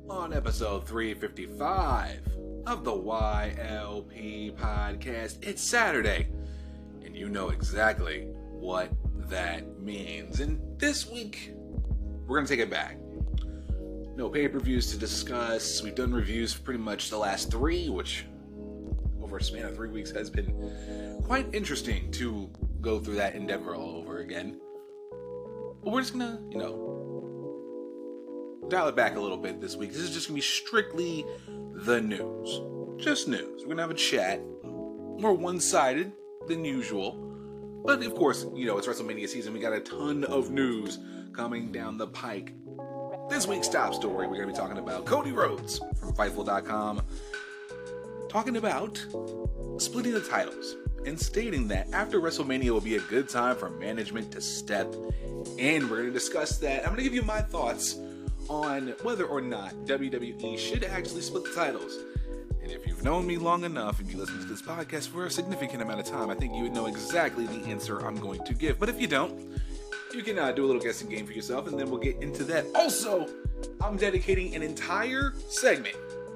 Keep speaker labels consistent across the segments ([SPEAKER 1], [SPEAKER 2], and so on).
[SPEAKER 1] on episode 355 of the YLP podcast. It's Saturday, and you know exactly what that means. And this week, we're going to take it back. No pay-per-views to discuss. We've done reviews for pretty much the last three, which over a span of 3 weeks has been quite interesting to go through that endeavor all over again. But we're just going to, dial it back a little bit this week. This is just going to be strictly the news. Just news. We're going to have a chat. More one-sided than usual. But, of course, it's WrestleMania season. We got a ton of news coming down the pike. This week's top story, we're going to be talking about Cody Rhodes from Fightful.com. Talking about splitting the titles and stating that after WrestleMania will be a good time for management to step in. We're going to discuss that. I'm going to give you my thoughts on whether or not WWE should actually split the titles. And if you've known me long enough and you listen to this podcast for a significant amount of time, I think you would know exactly the answer I'm going to give. But if you don't, you can do a little guessing game for yourself, and then we'll get into that. Also, I'm dedicating an entire segment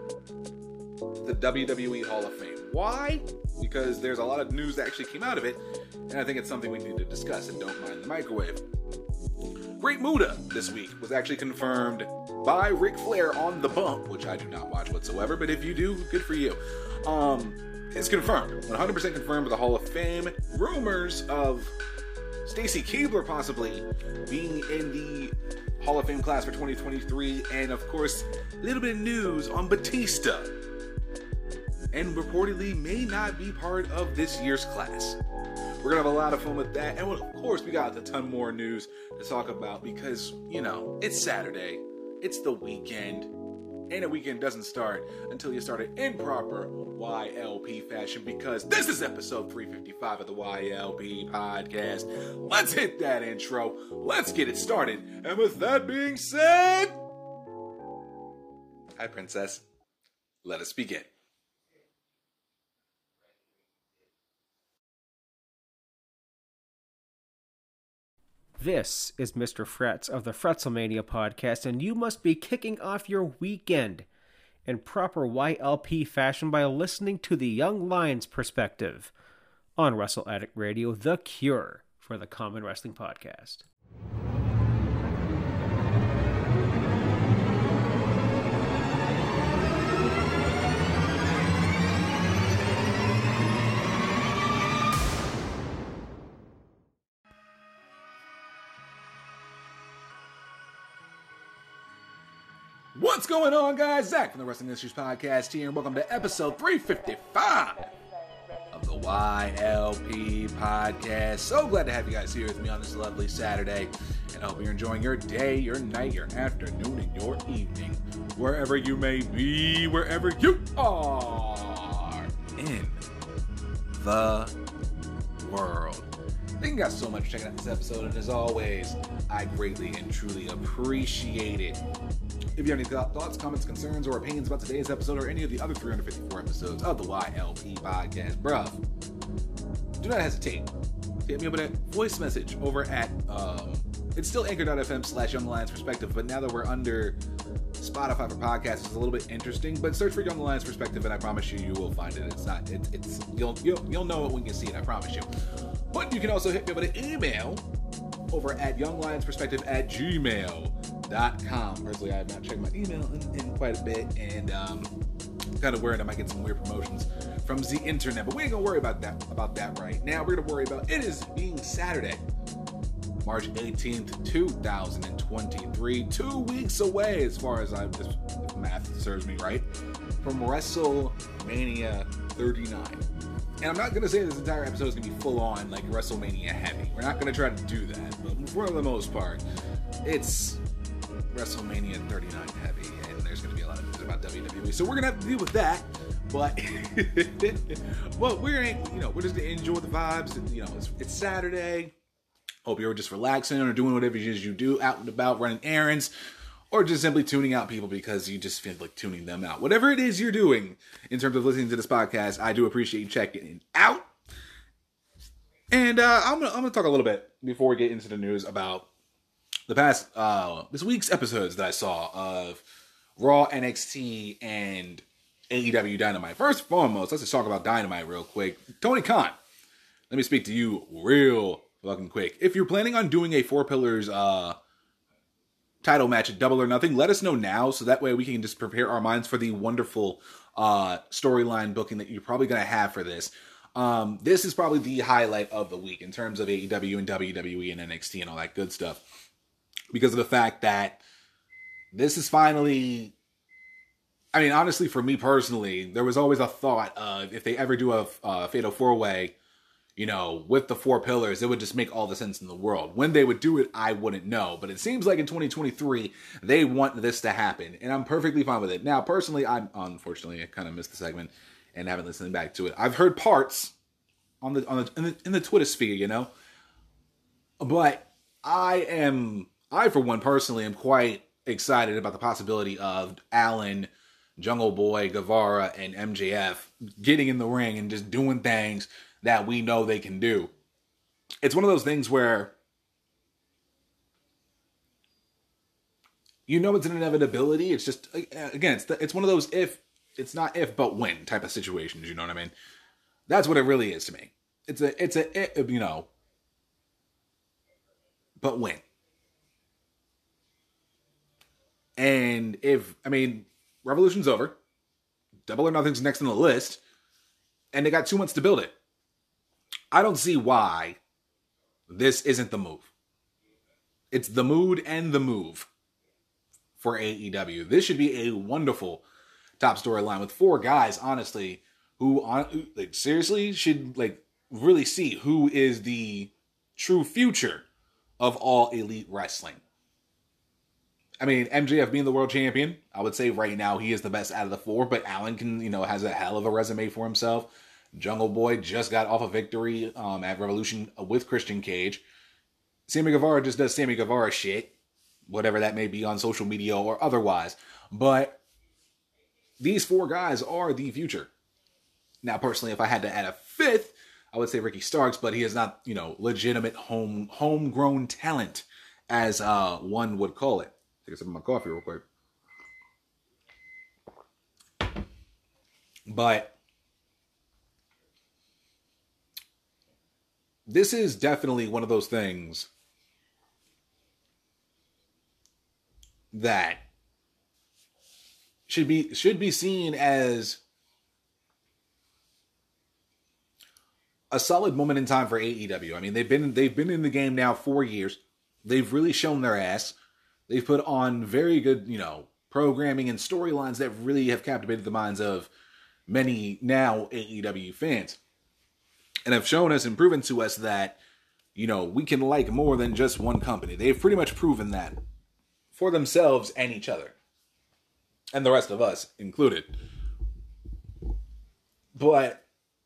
[SPEAKER 1] to the WWE Hall of Fame. Why? Because there's a lot of news that actually came out of it, and I think it's something we need to discuss, and don't mind the microwave. Great Muta this week was actually confirmed by Ric Flair on The Bump, which I do not watch whatsoever, but if you do, good for you. It's confirmed, 100% confirmed with the Hall of Fame. Rumors of Stacy Keibler possibly being in the Hall of Fame class for 2023, and of course, a little bit of news on Batista, and reportedly may not be part of this year's class. We're going to have a lot of fun with that. And of course, we got a ton more news to talk about because, it's Saturday. It's the weekend. And a weekend doesn't start until you start it in proper YLP fashion, because this is episode 355 of the YLP podcast. Let's hit that intro. Let's get it started. And with that being said, hi, Princess. Let us begin.
[SPEAKER 2] This is Mr. Fretz of the Fretzelmania podcast, and you must be kicking off your weekend in proper YLP fashion by listening to the Young Lions perspective on Wrestle Addict Radio, the cure for the common wrestling podcast.
[SPEAKER 1] What's going on, guys? Zach from the Wrestling Issues Podcast here, and welcome to episode 355 of the YLP Podcast. So glad to have you guys here with me on this lovely Saturday, and I hope you're enjoying your day, your night, your afternoon, and your evening, wherever you may be, wherever you are in the world. Thank you guys so much for checking out this episode, and as always, I greatly and truly appreciate it. If you have any thoughts, comments, concerns, or opinions about today's episode or any of the other 354 episodes of the YLP podcast, bruh, do not hesitate. Hit me up with a voice message over at, it's still anchor.fm/Young Lions Perspective, but now that we're under Spotify for podcasts, it's a little bit interesting, but search for Young Lions Perspective, and I promise you will find it. You'll know it when you see it, I promise you. But you can also hit me up with an email over at younglionsperspective@gmail.com. Personally, I have not checked my email in quite a bit, and kind of worried I might get some weird promotions from the internet, but we ain't gonna worry about that right now. We're gonna worry about it is being Saturday, March 18th, 2023, 2 weeks away, as far as if math serves me right, from WrestleMania 39. And I'm not going to say this entire episode is going to be full on, like, WrestleMania heavy. We're not going to try to do that. But for the most part, it's WrestleMania 39 heavy. And there's going to be a lot of news about WWE. So we're going to have to deal with that. But, well, we're just going to enjoy the vibes. And, it's Saturday. Hope you're just relaxing or doing whatever it is you do, out and about, running errands. Or just simply tuning out people because you just feel like tuning them out. Whatever it is you're doing in terms of listening to this podcast, I do appreciate you checking it out. And I'm gonna talk a little bit before we get into the news about the past this week's episodes that I saw of Raw, NXT, and AEW Dynamite. First and foremost, let's just talk about Dynamite real quick. Tony Khan, let me speak to you real fucking quick. If you're planning on doing a Four Pillars title match at Double or Nothing, let us know now so that way we can just prepare our minds for the wonderful storyline booking that you're probably going to have for this. This is probably the highlight of the week in terms of AEW and WWE and NXT and all that good stuff, because of the fact that this is finally, I mean, honestly, for me personally, there was always a thought of if they ever do a Fatal 4-Way, you know, with the Four Pillars, it would just make all the sense in the world. When they would do it, I wouldn't know. But it seems like in 2023, they want this to happen. And I'm perfectly fine with it. Now, personally, I kind of missed the segment and haven't listened back to it. I've heard parts in the Twitter sphere, you know. But I for one, personally, am quite excited about the possibility of Allen, Jungle Boy, Guevara, and MJF getting in the ring and just doing things that we know they can do. It's one of those things where you know it's an inevitability. It's just, again, it's one of those it's not if but when type of situations, you know what I mean? That's what it really is to me. It's a you know, but when. And Revolution's over. Double or Nothing's next on the list. And they got 2 months to build it. I don't see why this isn't the move. It's the mood and the move for AEW. This should be a wonderful top storyline with 4 guys, honestly, who seriously should really see who is the true future of all elite wrestling. I mean, MJF being the world champion, I would say right now he is the best out of the 4, but Allen has a hell of a resume for himself. Jungle Boy just got off a victory at Revolution with Christian Cage. Sammy Guevara just does Sammy Guevara shit, whatever that may be on social media or otherwise. But these 4 guys are the future. Now, personally, if I had to add a 5th, I would say Ricky Starks, but he is not, legitimate homegrown talent, as one would call it. Take a sip of my coffee real quick. But this is definitely one of those things that should be seen as a solid moment in time for AEW. I mean, they've been in the game now 4 years. They've really shown their ass. They've put on very good, programming and storylines that really have captivated the minds of many now AEW fans. And have shown us and proven to us that, we can like more than just one company. They've pretty much proven that for themselves and each other. And the rest of us included. But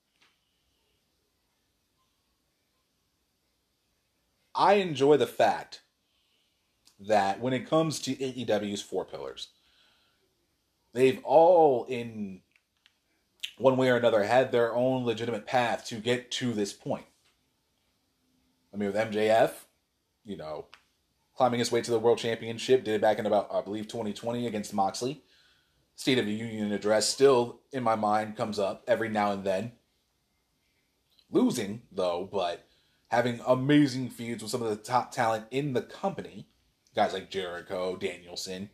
[SPEAKER 1] I enjoy the fact that when it comes to AEW's 4 pillars, they've all, in one way or another, had their own legitimate path to get to this point. I mean, with MJF, climbing his way to the World Championship, did it back in about, I believe, 2020 against Moxley. State of the Union address still, in my mind, comes up every now and then. Losing, though, but having amazing feuds with some of the top talent in the company. Guys like Jericho, Danielson.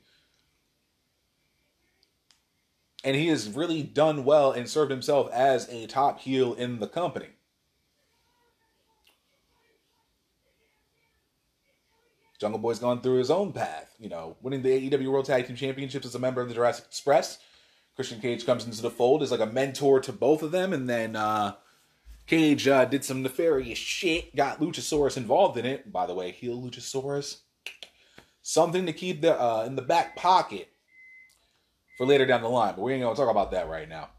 [SPEAKER 1] And he has really done well and served himself as a top heel in the company. Jungle Boy's gone through his own path. Winning the AEW World Tag Team Championships as a member of the Jurassic Express. Christian Cage comes into the fold as like a mentor to both of them. And then Cage did some nefarious shit. Got Luchasaurus involved in it. By the way, heel Luchasaurus. Something to keep in the back pocket for later down the line. But we ain't going to talk about that right now.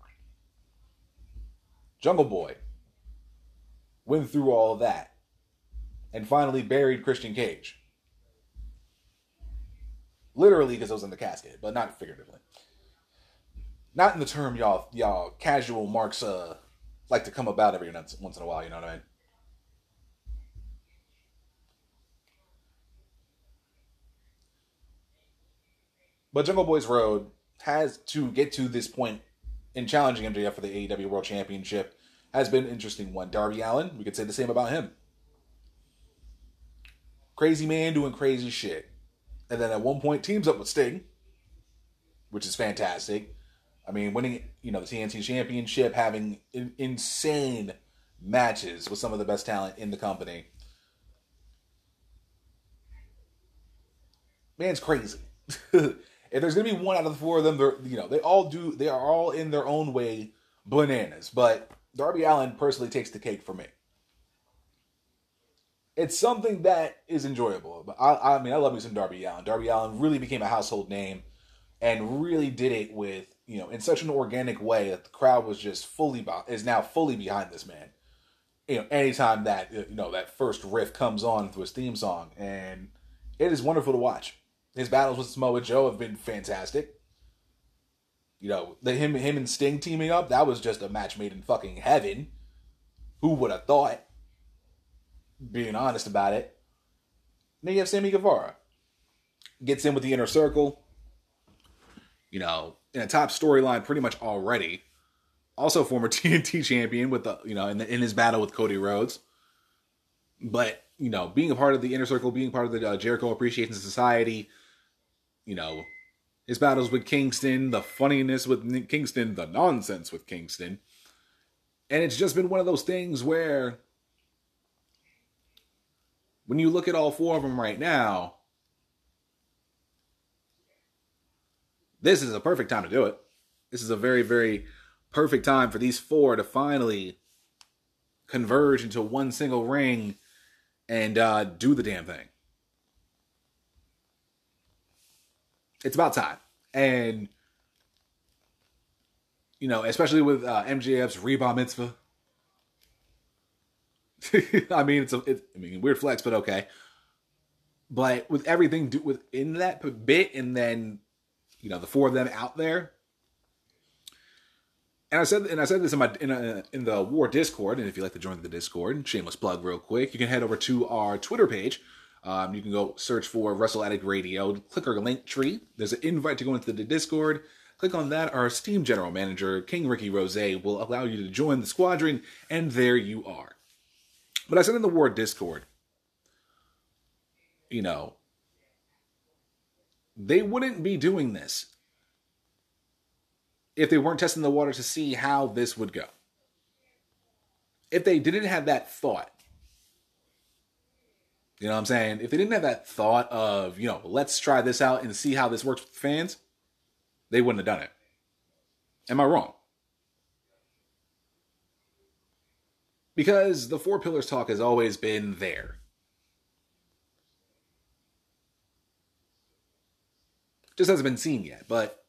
[SPEAKER 1] Jungle Boy went through all of that and finally buried Christian Cage. Literally, because it was in the casket, but not figuratively. Not in the term y'all casual marks like to come about every once in a while, you know what I mean? But Jungle Boy's road has to get to this point in challenging MJF for the AEW World Championship has been an interesting one. Darby Allin, we could say the same about him. Crazy man doing crazy shit. And then at one point teams up with Sting, which is fantastic. I mean, winning, the TNT Championship, having insane matches with some of the best talent in the company. Man's crazy. If there's gonna be one out of the four of them, they are all in their own way bananas. But Darby Allin personally takes the cake for me. It's something that is enjoyable. But I love me some Darby Allin. Darby Allin really became a household name and really did it with, in such an organic way that the crowd was just is now fully behind this man. Anytime that, that first riff comes on through his theme song, and it is wonderful to watch. His battles with Samoa Joe have been fantastic. Him and Sting teaming up, that was just a match made in fucking heaven. Who would have thought? Being honest about it. Then you have Sammy Guevara. Gets in with the Inner Circle. In a top storyline pretty much already. Also former TNT champion with in his battle with Cody Rhodes. But, being a part of the Inner Circle, being part of the Jericho Appreciation Society, his battles with Kingston, the funniness with Kingston, the nonsense with Kingston. And it's just been one of those things where when you look at all four of them right now, this is a perfect time to do it. This is a very, very perfect time for these four to finally converge into one single ring and do the damn thing. It's about time. And, especially with MJF's Reba Mitzvah. Weird flex, but okay. But with everything within that bit, and then, the four of them out there. And I said this in the War Discord, and if you'd like to join the Discord, shameless plug real quick, you can head over to our Twitter page. You can go search for Wrestle Addict Radio, click our link tree. There's an invite to go into the Discord. Click on that. Our esteemed general manager, King Ricky Rose, will allow you to join the squadron, and there you are. But I said in the War Discord, they wouldn't be doing this if they weren't testing the water to see how this would go. If they didn't have that thought, you know what I'm saying? If they didn't have that thought of, let's try this out and see how this works with fans, they wouldn't have done it. Am I wrong? Because the Four Pillars talk has always been there. Just hasn't been seen yet, but,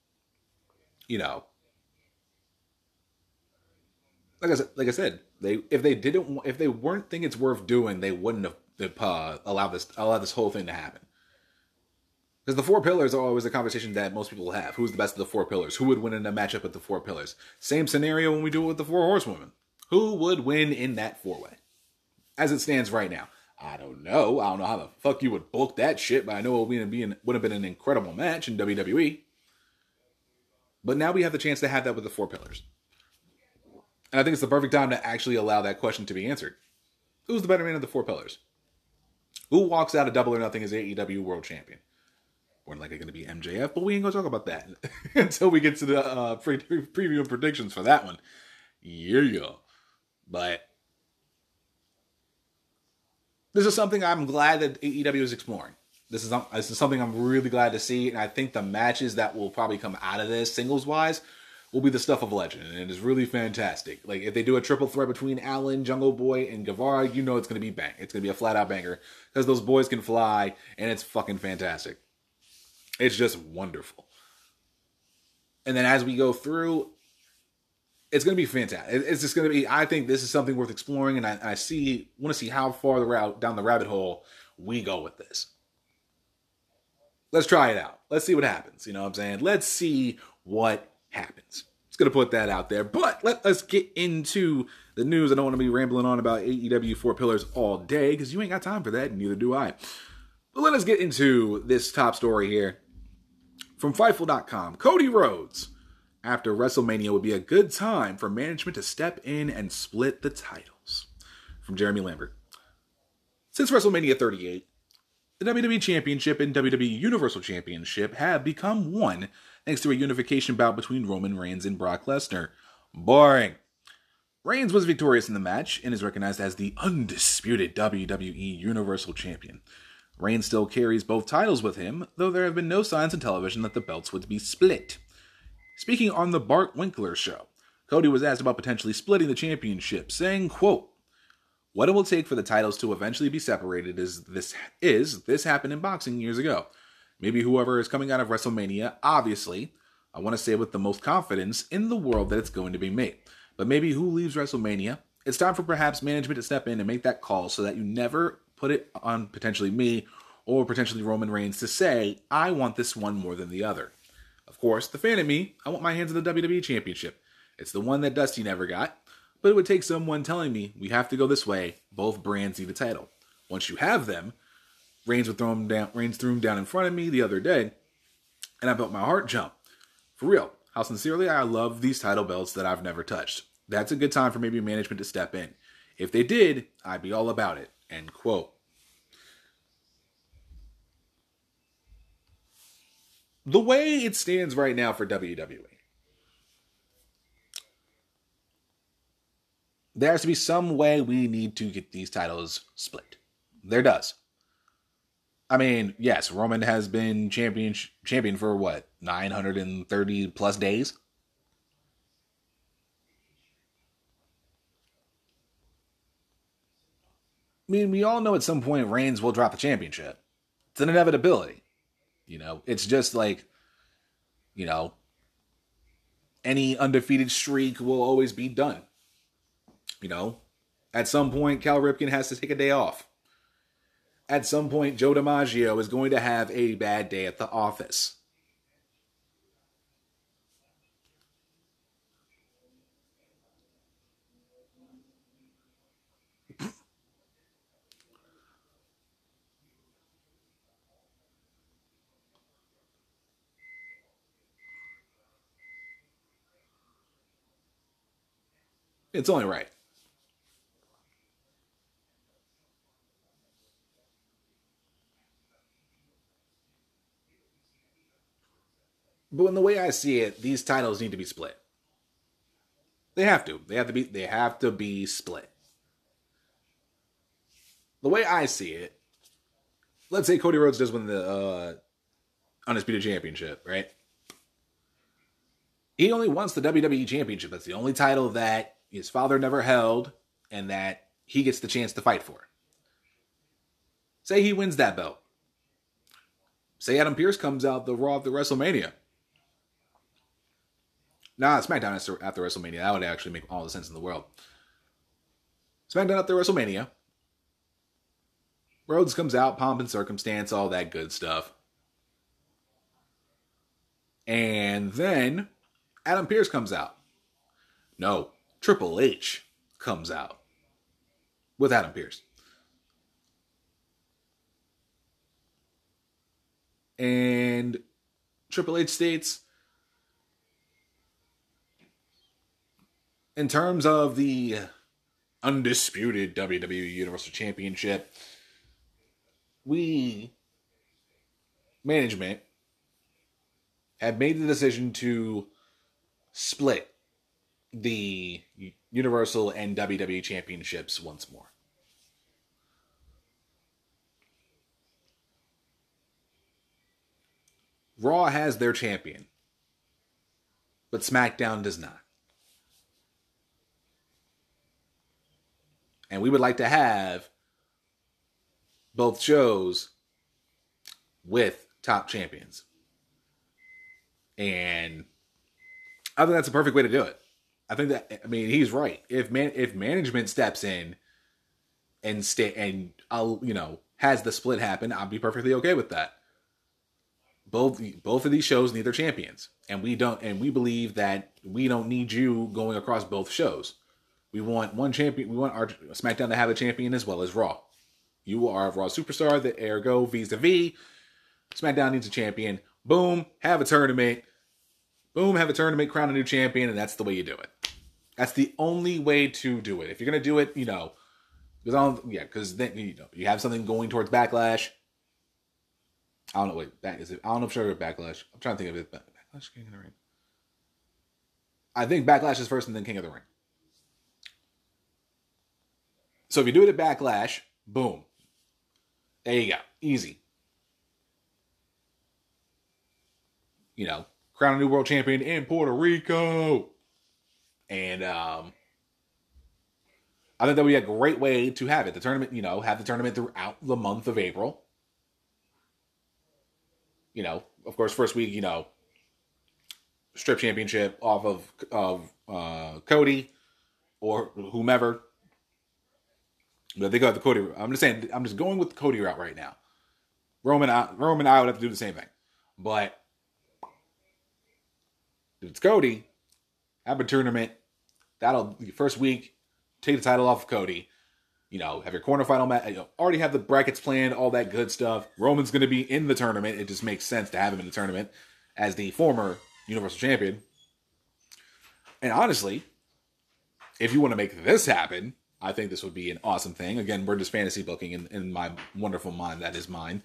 [SPEAKER 1] like I said, if they weren't think it's worth doing, they wouldn't have allow this whole thing to happen. Because the Four Pillars are always a conversation that most people have. Who's the best of the Four Pillars? Who would win in a matchup with the Four Pillars? Same scenario when we do it with the Four Horsewomen. Who would win in that four-way? As it stands right now, I don't know. I don't know how the fuck you would book that shit, but I know it would have been an incredible match in WWE. But now we have the chance to have that with the Four Pillars. And I think it's the perfect time to actually allow that question to be answered. Who's the better man of the Four Pillars? Who walks out of Double or Nothing as AEW World Champion? More than likely going to be MJF, but we ain't going to talk about that until we get to the preview and predictions for that one. Yeah. But this is something I'm glad that AEW is exploring. This is something I'm really glad to see, and I think the matches that will probably come out of this, singles-wise, will be the stuff of legend, and it is really fantastic. Like, if they do a triple threat between Allin, Jungle Boy, and Guevara, it's going to be bang. It's going to be a flat-out banger, because those boys can fly, and it's fucking fantastic. It's just wonderful. And then as we go through, it's going to be fantastic. It's just going to be, I think this is something worth exploring, and I want to see how far down the rabbit hole we go with this. Let's try it out. Let's see what happens. You know what I'm saying? Let's see what happens. Just going to put that out there. But let us get into the news. I don't want to be rambling on about AEW Four Pillars all day, because you ain't got time for that, and neither do I. But let us get into this top story here From Fightful.com, Cody Rhodes. After WrestleMania would be a good time for management to step in and split the titles. From Jeremy Lambert. Since WrestleMania 38, the WWE Championship and WWE Universal Championship have become one thanks to a unification bout between Roman Reigns and Brock Lesnar. Boring. Reigns was victorious in the match and is recognized as the undisputed WWE Universal Champion. Reigns still carries both titles with him, though there have been no signs on television that the belts would be split. Speaking on the Bart Winkler show, Cody was asked about potentially splitting the championship, saying, quote, "What it will take for the titles to eventually be separated is this happened in boxing years ago. Maybe whoever is coming out of WrestleMania, obviously, I want to say with the most confidence in the world that it's going to be me. But maybe who leaves WrestleMania? It's time for perhaps management to step in and make that call so that you never put it on potentially me or potentially Roman Reigns to say, I want this one more than the other. Of course, the fan in me, I want my hands on the WWE Championship. It's the one that Dusty never got, but it would take someone telling me we have to go this way. Both brands need a title. Once you have them, Reigns threw him down in front of me the other day, and I felt my heart jump. For real, how sincerely I love these title belts that I've never touched. That's a good time for maybe management to step in. If they did, I'd be all about it." End quote. The way it stands right now for WWE, there has to be some way we need to get these titles split. There does. I mean, yes, Roman has been champion for what, 930 plus days? I mean, we all know at some point Reigns will drop the championship. It's an inevitability. It's just like, any undefeated streak will always be done. At some point, Cal Ripken has to take a day off. At some point, Joe DiMaggio is going to have a bad day at the office. It's only right. But in the way I see it, these titles need to be split. They have to. They have to be split. The way I see it, let's say Cody Rhodes does win the Undisputed Championship, right? He only wants the WWE Championship. That's the only title that his father never held and that he gets the chance to fight for. Say he wins that belt. Say Adam Pearce comes out the Raw after WrestleMania. SmackDown after WrestleMania. That would actually make all the sense in the world. SmackDown after WrestleMania. Rhodes comes out, pomp and circumstance, all that good stuff. And then Adam Pearce comes out. No, Triple H comes out with Adam Pearce. And Triple H states, in terms of the undisputed WWE Universal Championship, we, management, have made the decision to split the Universal and WWE Championships once more. Raw has their champion, but SmackDown does not. And we would like to have both shows with top champions. And I think that's a perfect way to do it. He's right. If management steps in and has the split happen, I'll be perfectly okay with that. Both of these shows need their champions, and we believe that we don't need you going across both shows. We want one champion. We want our SmackDown to have a champion as well as Raw. You are a Raw superstar, the ergo vis-a-vis. SmackDown needs a champion. Boom, have a tournament. Boom, have a tournament, crown a new champion, and that's the way you do it. That's the only way to do it. If you're gonna do it, because then you have something going towards Backlash. I don't know. Wait, I don't know if sure Backlash. I'm trying to think of it. Backlash, King of the Ring. I think Backlash is first, and then King of the Ring. So if you do it at Backlash, boom, there you go, easy. Crown a new world champion in Puerto Rico. And I think that would be a great way to have it. The tournament, have the tournament throughout the month of April. Of course, first week, strip championship off of Cody or whomever. But they got the Cody. I'm just going with the Cody route right now. Roman, I would have to do the same thing. But if it's Cody, have a tournament. That'll the first week, take the title off of Cody. Have your quarterfinal match. Already have the brackets planned, all that good stuff. Roman's going to be in the tournament. It just makes sense to have him in the tournament as the former Universal Champion. And honestly, if you want to make this happen, I think this would be an awesome thing. Again, we're just fantasy booking in my wonderful mind. That is mine.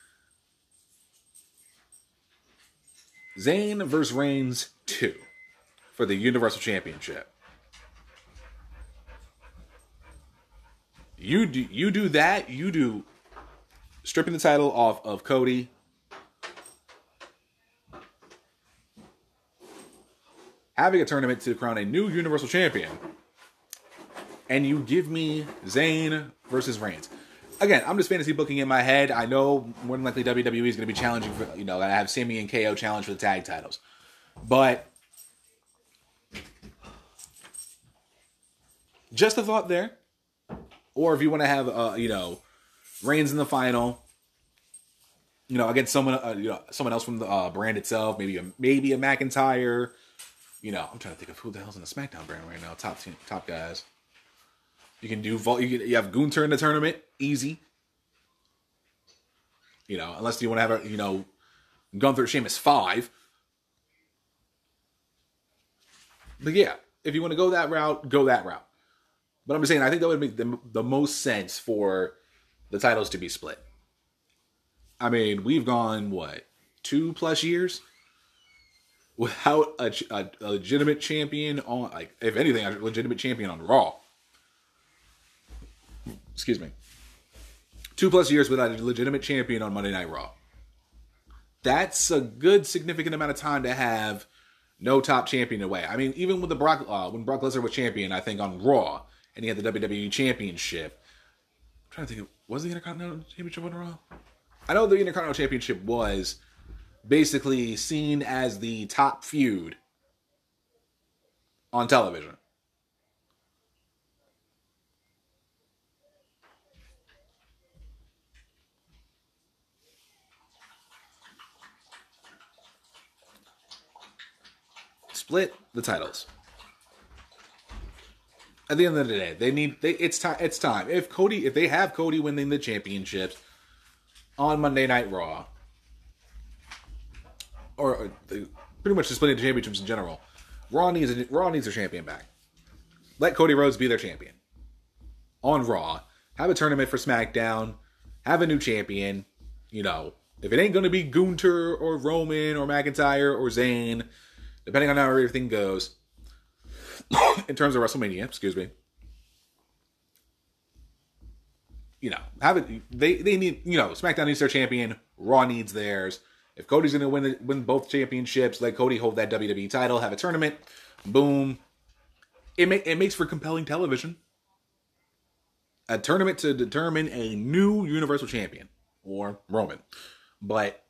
[SPEAKER 1] Zayn versus Reigns 2 for the Universal Championship. You do that. You do stripping the title off of Cody. Having a tournament to crown a new Universal Champion. And you give me Zayn versus Reigns. Again, I'm just fantasy booking in my head. I know more than likely WWE is going to be challenging for, I have Sami and KO challenge for the tag titles. But just a thought there. Or if you want to have, Reigns in the final, against someone, someone else from the brand itself, maybe a McIntyre. I'm trying to think of who the hell's in the SmackDown brand right now. Top guys. You can do you have Gunther in the tournament, easy. Unless you want to have Gunther, Sheamus 5. But yeah, if you want to go that route, go that route. But I'm just saying, I think that would make the most sense for the titles to be split. I mean, we've gone, 2+ years without a legitimate champion on, if anything, a legitimate champion on Raw. Excuse me. 2+ years without a legitimate champion on Monday Night Raw. That's a good, significant amount of time to have no top champion away. I mean, even with when Brock Lesnar was champion, I think on Raw, and he had the WWE Championship. I'm trying to think was the Intercontinental Championship on Raw? I know the Intercontinental Championship was basically seen as the top feud on television. Split the titles. At the end of the day, it's time. If they have Cody winning the championships on Monday Night Raw, or pretty much just splitting the championships in general, Raw needs their champion back. Let Cody Rhodes be their champion on Raw. Have a tournament for SmackDown. Have a new champion. If it ain't going to be Gunther or Roman or McIntyre or Zayn, depending on how everything goes, in terms of WrestleMania, excuse me. Have it. They need. SmackDown needs their champion. Raw needs theirs. If Cody's going to win both championships, let Cody hold that WWE title. Have a tournament. Boom. It makes for compelling television. A tournament to determine a new Universal Champion or Roman, but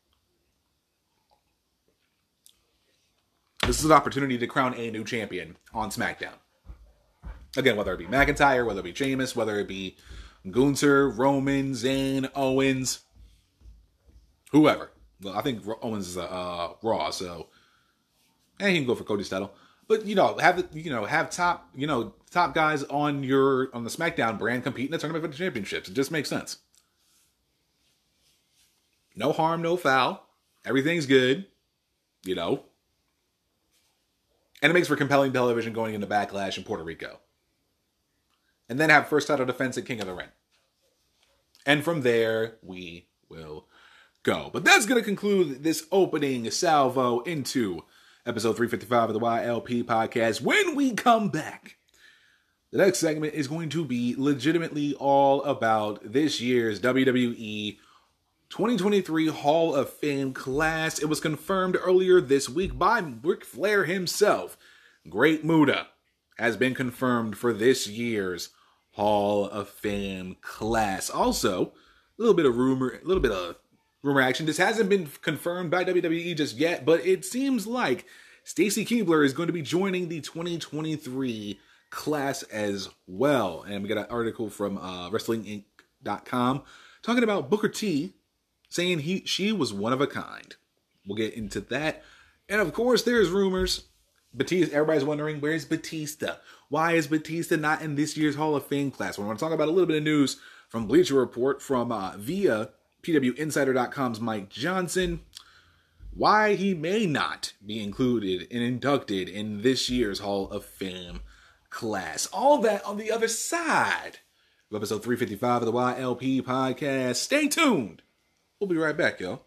[SPEAKER 1] this is an opportunity to crown a new champion on SmackDown. Again, whether it be McIntyre, whether it be Sheamus, whether it be Gunther, Roman, Zayn, Owens, whoever. Well, I think Owens is Raw, so he can go for Cody's title. But have top top guys on the SmackDown brand compete in the tournament for the championships. It just makes sense. No harm, no foul. Everything's good, you know. And it makes for compelling television going into Backlash in Puerto Rico. And then have first title defense at King of the Ring. And from there, we will go. But that's going to conclude this opening salvo into episode 355 of the YLP podcast. When we come back, the next segment is going to be legitimately all about this year's WWE 2023 Hall of Fame class. It was confirmed earlier this week by Ric Flair himself. Great Muta has been confirmed for this year's Hall of Fame class. Also, a little bit of rumor action. This hasn't been confirmed by WWE just yet, but it seems like Stacy Keibler is going to be joining the 2023 class as well. And we got an article from WrestlingInc.com talking about Booker T saying she was one of a kind. We'll get into that. And of course, there's rumors. Batista, everybody's wondering, where's Batista? Why is Batista not in this year's Hall of Fame class? We want to talk about a little bit of news from Bleacher Report from via PWInsider.com's Mike Johnson. Why he may not be included and inducted in this year's Hall of Fame class. All that on the other side of episode 355 of the YLP podcast. Stay tuned. We'll be right back, y'all.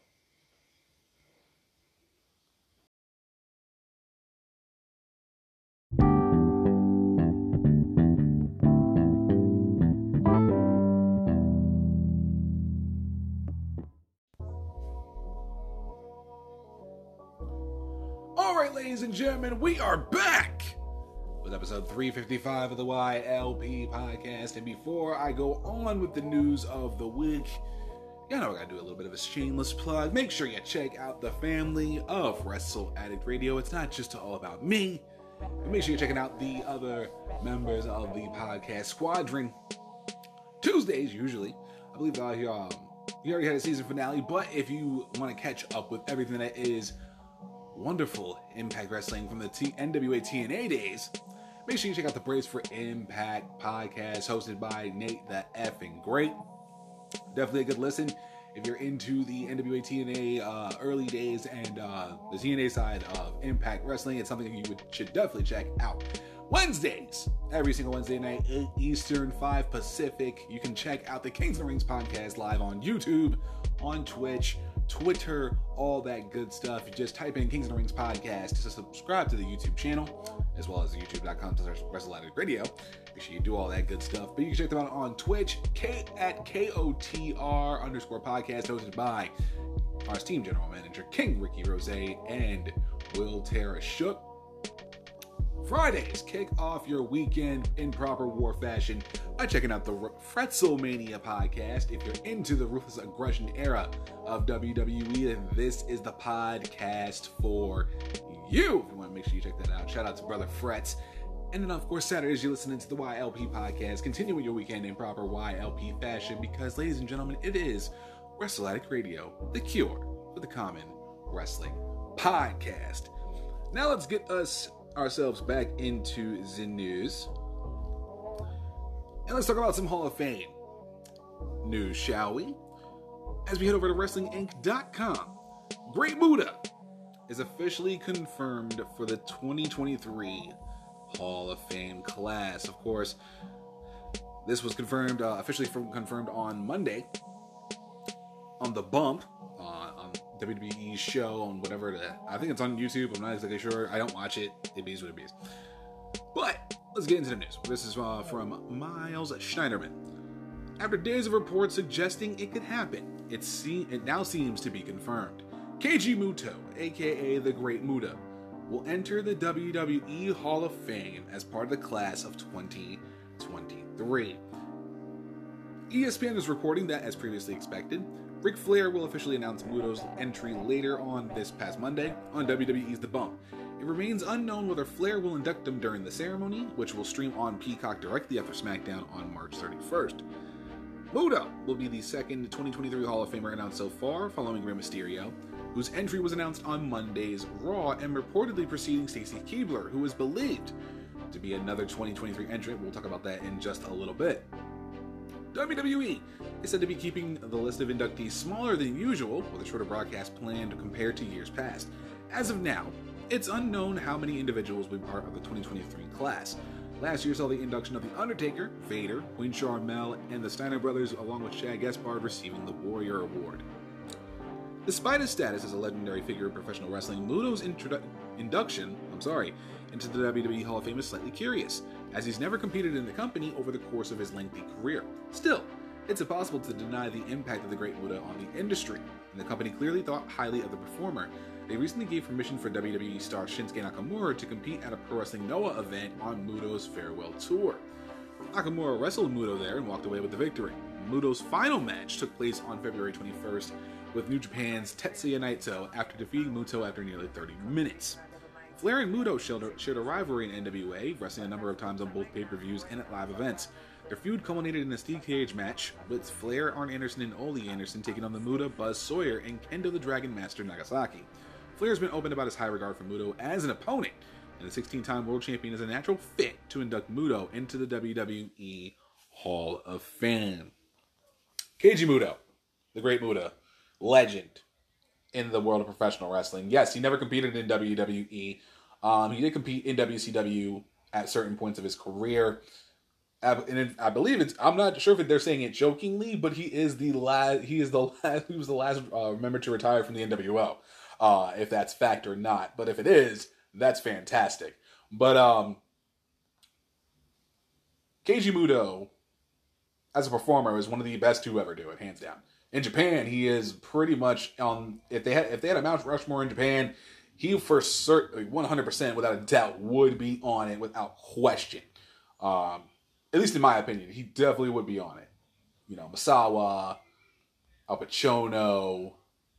[SPEAKER 1] All right, ladies and gentlemen, we are back with episode 355 of the YLP podcast. And before I go on with the news of the week, you know I gotta do a little bit of a shameless plug. Make sure you check out the family of Wrestle Addict Radio. It's not just all about me. But make sure you're checking out the other members of the podcast squadron. Tuesdays, usually. I believe you already had a season finale, but if you want to catch up with everything that is wonderful Impact Wrestling from the NWA TNA days, make sure you check out the Brace for Impact podcast hosted by Nate the Effing Great. Definitely a good listen if you're into the NWA TNA early days and the TNA side of Impact Wrestling. It's something you should definitely check out. Wednesdays, every single Wednesday night, 8 Eastern, 5 Pacific. You can check out the Kings of the Rings podcast live on YouTube, on Twitch, Twitter, all that good stuff. You just type in Kings of the Rings podcast to subscribe to the YouTube channel, as well as youtube.com/WrestleAddictRadio. Make sure you do all that good stuff. But you can check them out on Twitch, at KOTR_podcast, hosted by our team general manager, King Ricky Rose and Will Tara Shook. Fridays, kick off your weekend in proper war fashion by checking out the Fretzelmania podcast. If you're into the Ruthless Aggression era of WWE, then this is the podcast for you. If you want to make sure you check that out, shout out to Brother Fretz. And then, of course, Saturdays, you're listening to the YLP podcast. Continuing your weekend in proper YLP fashion because, ladies and gentlemen, it is Wrestle Addict Radio, the cure for the common wrestling podcast. Now let's get ourselves back into the news. And let's talk about some Hall of Fame news, shall we? As we head over to WrestlingInc.com, Great Muta is officially confirmed for the 2023 Hall of Fame class. Of course, this was confirmed, officially confirmed on Monday on The Bump, on WWE's show, on whatever, I think it's on YouTube, I'm not exactly sure, I don't watch it, it is what it is. But, let's get into the news. This is from Miles Schneiderman. After days of reports suggesting it could happen, it now seems to be confirmed. Keiji Muto, aka The Great Muta, will enter the WWE Hall of Fame as part of the class of 2023. ESPN is reporting that, as previously expected, Ric Flair will officially announce Muto's entry later on this past Monday on WWE's The Bump. It remains unknown whether Flair will induct him during the ceremony, which will stream on Peacock directly after SmackDown on March 31st. Muta will be the second 2023 Hall of Famer announced so far, following Rey Mysterio, whose entry was announced on Monday's Raw and reportedly preceding Stacy Keibler, who is believed to be another 2023 entrant. We'll talk about that in just a little bit. WWE is said to be keeping the list of inductees smaller than usual, with a shorter broadcast plan compared to years past. As of now, it's unknown how many individuals will be part of the 2023 class. Last year saw the induction of The Undertaker, Vader, Queen Sharmell, and the Steiner brothers, along with Shad Gaspard, receiving the Warrior Award. Despite his status as a legendary figure in professional wrestling, Muto's induction into the WWE Hall of Fame is slightly curious, as he's never competed in the company over the course of his lengthy career. Still, it's impossible to deny the impact of the Great Muta on the industry, and the company clearly thought highly of the performer. They recently gave permission for WWE star Shinsuke Nakamura to compete at a Pro Wrestling Noah event on Muto's farewell tour. Nakamura wrestled Muto there and walked away with the victory. Muto's final match took place on February 21st with New Japan's Tetsuya Naito after defeating Muto after nearly 30 minutes. Flair and Muto shared a rivalry in NWA, wrestling a number of times on both pay-per-views and at live events. Their feud culminated in a steel cage match, with Flair, Arn Anderson, and Ole Anderson taking on the Muta, Buzz Sawyer, and Kendo the Dragon Master Nagasaki. Flair's been open about his high regard for Muto as an opponent, and the 16-time world champion is a natural fit to induct Muto into the WWE Hall of Fame. Keiji Muto, the Great Muta, legend in the world of professional wrestling. Yes, he never competed in WWE. He did compete in WCW at certain points of his career. And I believe I'm not sure if they're saying it jokingly, but he was the last member to retire from the NWO. If that's fact or not. But if it is, that's fantastic. But Keiji Muto, as a performer, is one of the best to ever do it, hands down. In Japan, he is pretty much on. If they had a Mount Rushmore in Japan, he for certain, 100%, without a doubt, would be on it without question. At least in my opinion, he definitely would be on it. You know, Misawa, Al Pacino,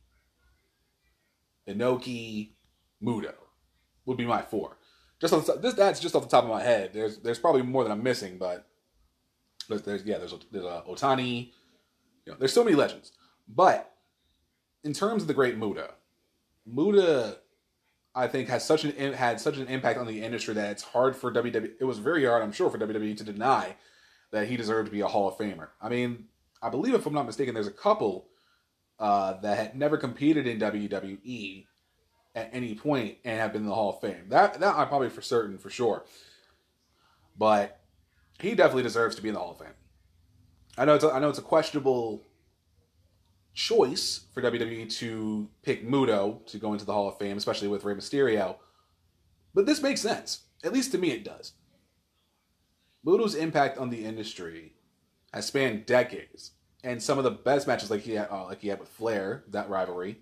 [SPEAKER 1] Inoki, Muto would be my four. That's just off the top of my head. There's probably more than I'm missing, but there's Otani. You know, there's so many legends. But in terms of the Great Muta, I think had such an impact on the industry that it's hard for WWE. It was very hard, I'm sure, for WWE to deny that he deserved to be a Hall of Famer. I mean, I believe, if I'm not mistaken, there's a couple that had never competed in WWE at any point and have been in the Hall of Fame. That I'm probably for certain, for sure. But he definitely deserves to be in the Hall of Fame. I know it's a questionable choice for WWE to pick Muto to go into the Hall of Fame, especially with Rey Mysterio. But this makes sense. At least to me it does. Muto's impact on the industry has spanned decades. And some of the best matches like he had with Flair, that rivalry.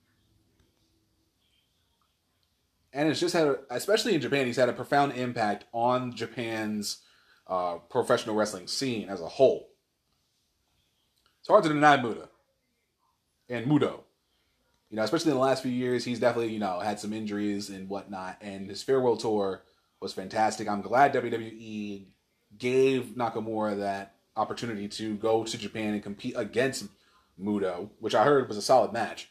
[SPEAKER 1] And it's just had, especially in Japan, he's had a profound impact on Japan's professional wrestling scene as a whole. It's hard to deny Muta. And Muto. You know, especially in the last few years, he's definitely, had some injuries and whatnot. And his farewell tour was fantastic. I'm glad WWE gave Nakamura that opportunity to go to Japan and compete against Muto, which I heard was a solid match.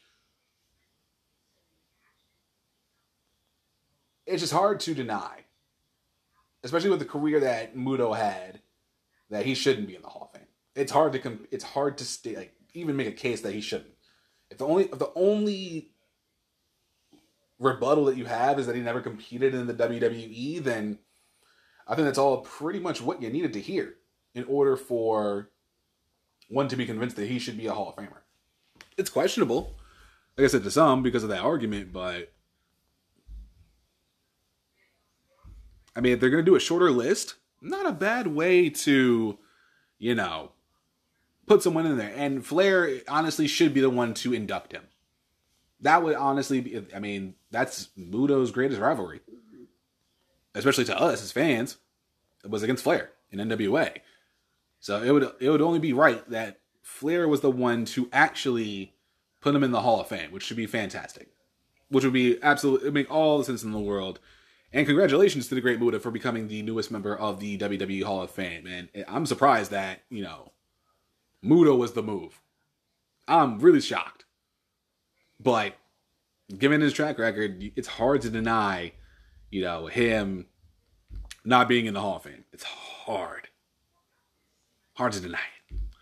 [SPEAKER 1] It's just hard to deny, especially with the career that Muto had, that he shouldn't be in the Hall of Fame. It's hard to even make a case that he shouldn't. If the only rebuttal that you have is that he never competed in the WWE, then I think that's all pretty much what you needed to hear in order for one to be convinced that he should be a Hall of Famer. It's questionable, like I said, to some because of that argument, but I mean, if they're going to do a shorter list, not a bad way to, put someone in there. And Flair honestly should be the one to induct him. That would honestly be, that's Muto's greatest rivalry. Especially to us as fans. It was against Flair in NWA. So it would only be right that Flair was the one to actually put him in the Hall of Fame, which should be fantastic. Which would be absolutely, it would make all the sense in the world. And congratulations to the Great Muta for becoming the newest member of the WWE Hall of Fame. And I'm surprised that, Muto was the move. I'm really shocked. But given his track record, it's hard to deny, him not being in the Hall of Fame. It's hard. Hard to deny it.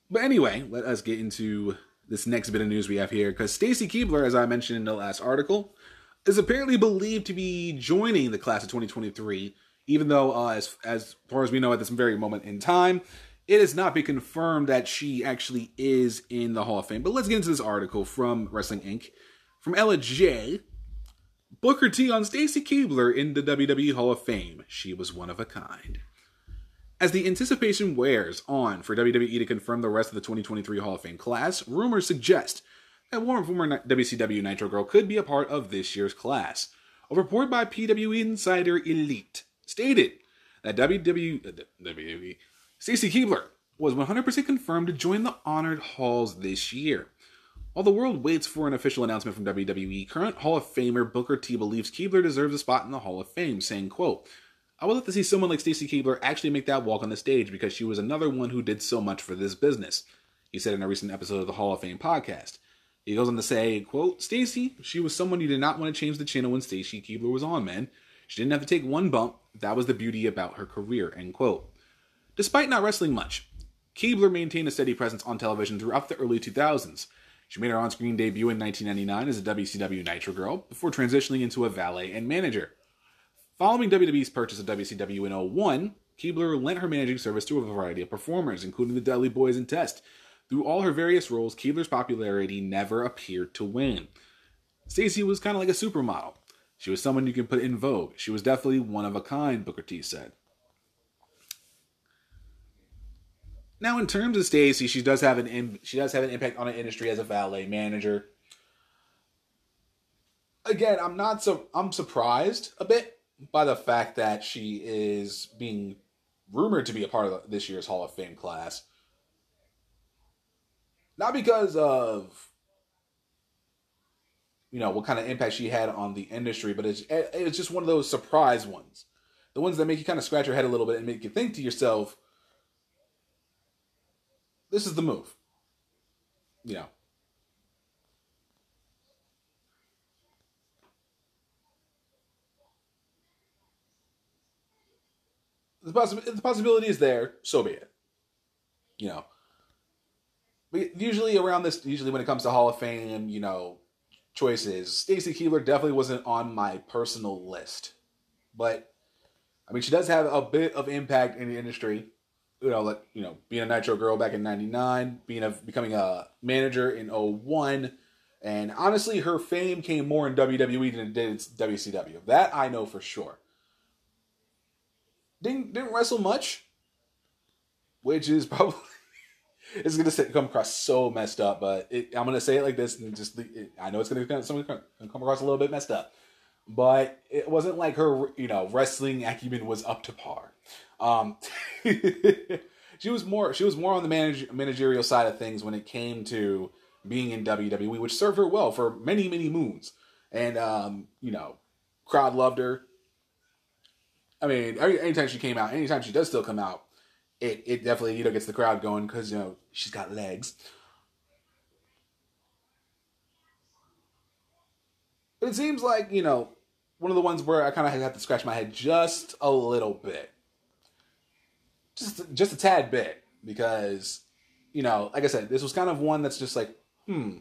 [SPEAKER 1] But anyway, let us get into this next bit of news we have here, because Stacy Keibler, as I mentioned in the last article, is apparently believed to be joining the class of 2023, even though, as far as we know at this very moment in time, it has not been confirmed that she actually is in the Hall of Fame. But let's get into this article from Wrestling Inc. From Ella J. Booker T on Stacy Keibler in the WWE Hall of Fame. She was one of a kind. As the anticipation wears on for WWE to confirm the rest of the 2023 Hall of Fame class, rumors suggest that one former WCW Nitro Girl could be a part of this year's class. A report by PW Insider Elite stated that WWE Stacy Keibler was 100% confirmed to join the honored halls this year. While the world waits for an official announcement from WWE, current Hall of Famer Booker T believes Keibler deserves a spot in the Hall of Fame, saying, quote, "I would love to see someone like Stacy Keibler actually make that walk on the stage because she was another one who did so much for this business," he said in a recent episode of the Hall of Fame podcast. He goes on to say, quote, "Stacy, she was someone you did not want to change the channel when Stacy Keibler was on, man. She didn't have to take one bump. That was the beauty about her career," end quote. Despite not wrestling much, Keibler maintained a steady presence on television throughout the early 2000s. She made her on-screen debut in 1999 as a WCW Nitro Girl before transitioning into a valet and manager. Following WWE's purchase of WCW in 2001, Keibler lent her managing service to a variety of performers, including the Dudley Boys and Test. Through all her various roles, Keibler's popularity never appeared to wane. Stacy was kind of like a supermodel. She was someone you can put in vogue. She was definitely one of a kind, Booker T said. Now, in terms of Stacy, she does have an impact on the industry as a valet manager. Again, I'm surprised a bit by the fact that she is being rumored to be a part of this year's Hall of Fame class. Not because of, what kind of impact she had on the industry, but it's just one of those surprise ones. The ones that make you kind of scratch your head a little bit and make you think to yourself, this is the move. The possibility is there, so be it. But usually when it comes to Hall of Fame, choices, Stacy Keibler definitely wasn't on my personal list. But, she does have a bit of impact in the industry. Being a Nitro Girl back in 99, becoming a manager in 2001, and honestly, her fame came more in WWE than it did in WCW. That I know for sure. Didn't wrestle much, which is probably it's going to come across so messed up. But I'm going to say it like this, and I know it's going to come across a little bit messed up. But it wasn't like her, wrestling acumen was up to par. She was more on the managerial side of things when it came to being in WWE, which served her well for many, many moons. And, crowd loved her. Anytime she came out, anytime she does still come out, it definitely, gets the crowd going because, she's got legs. But it seems like, one of the ones where I kind of had to scratch my head just a little bit. Just a tad bit. Because, like I said, this was kind of one that's just like, it's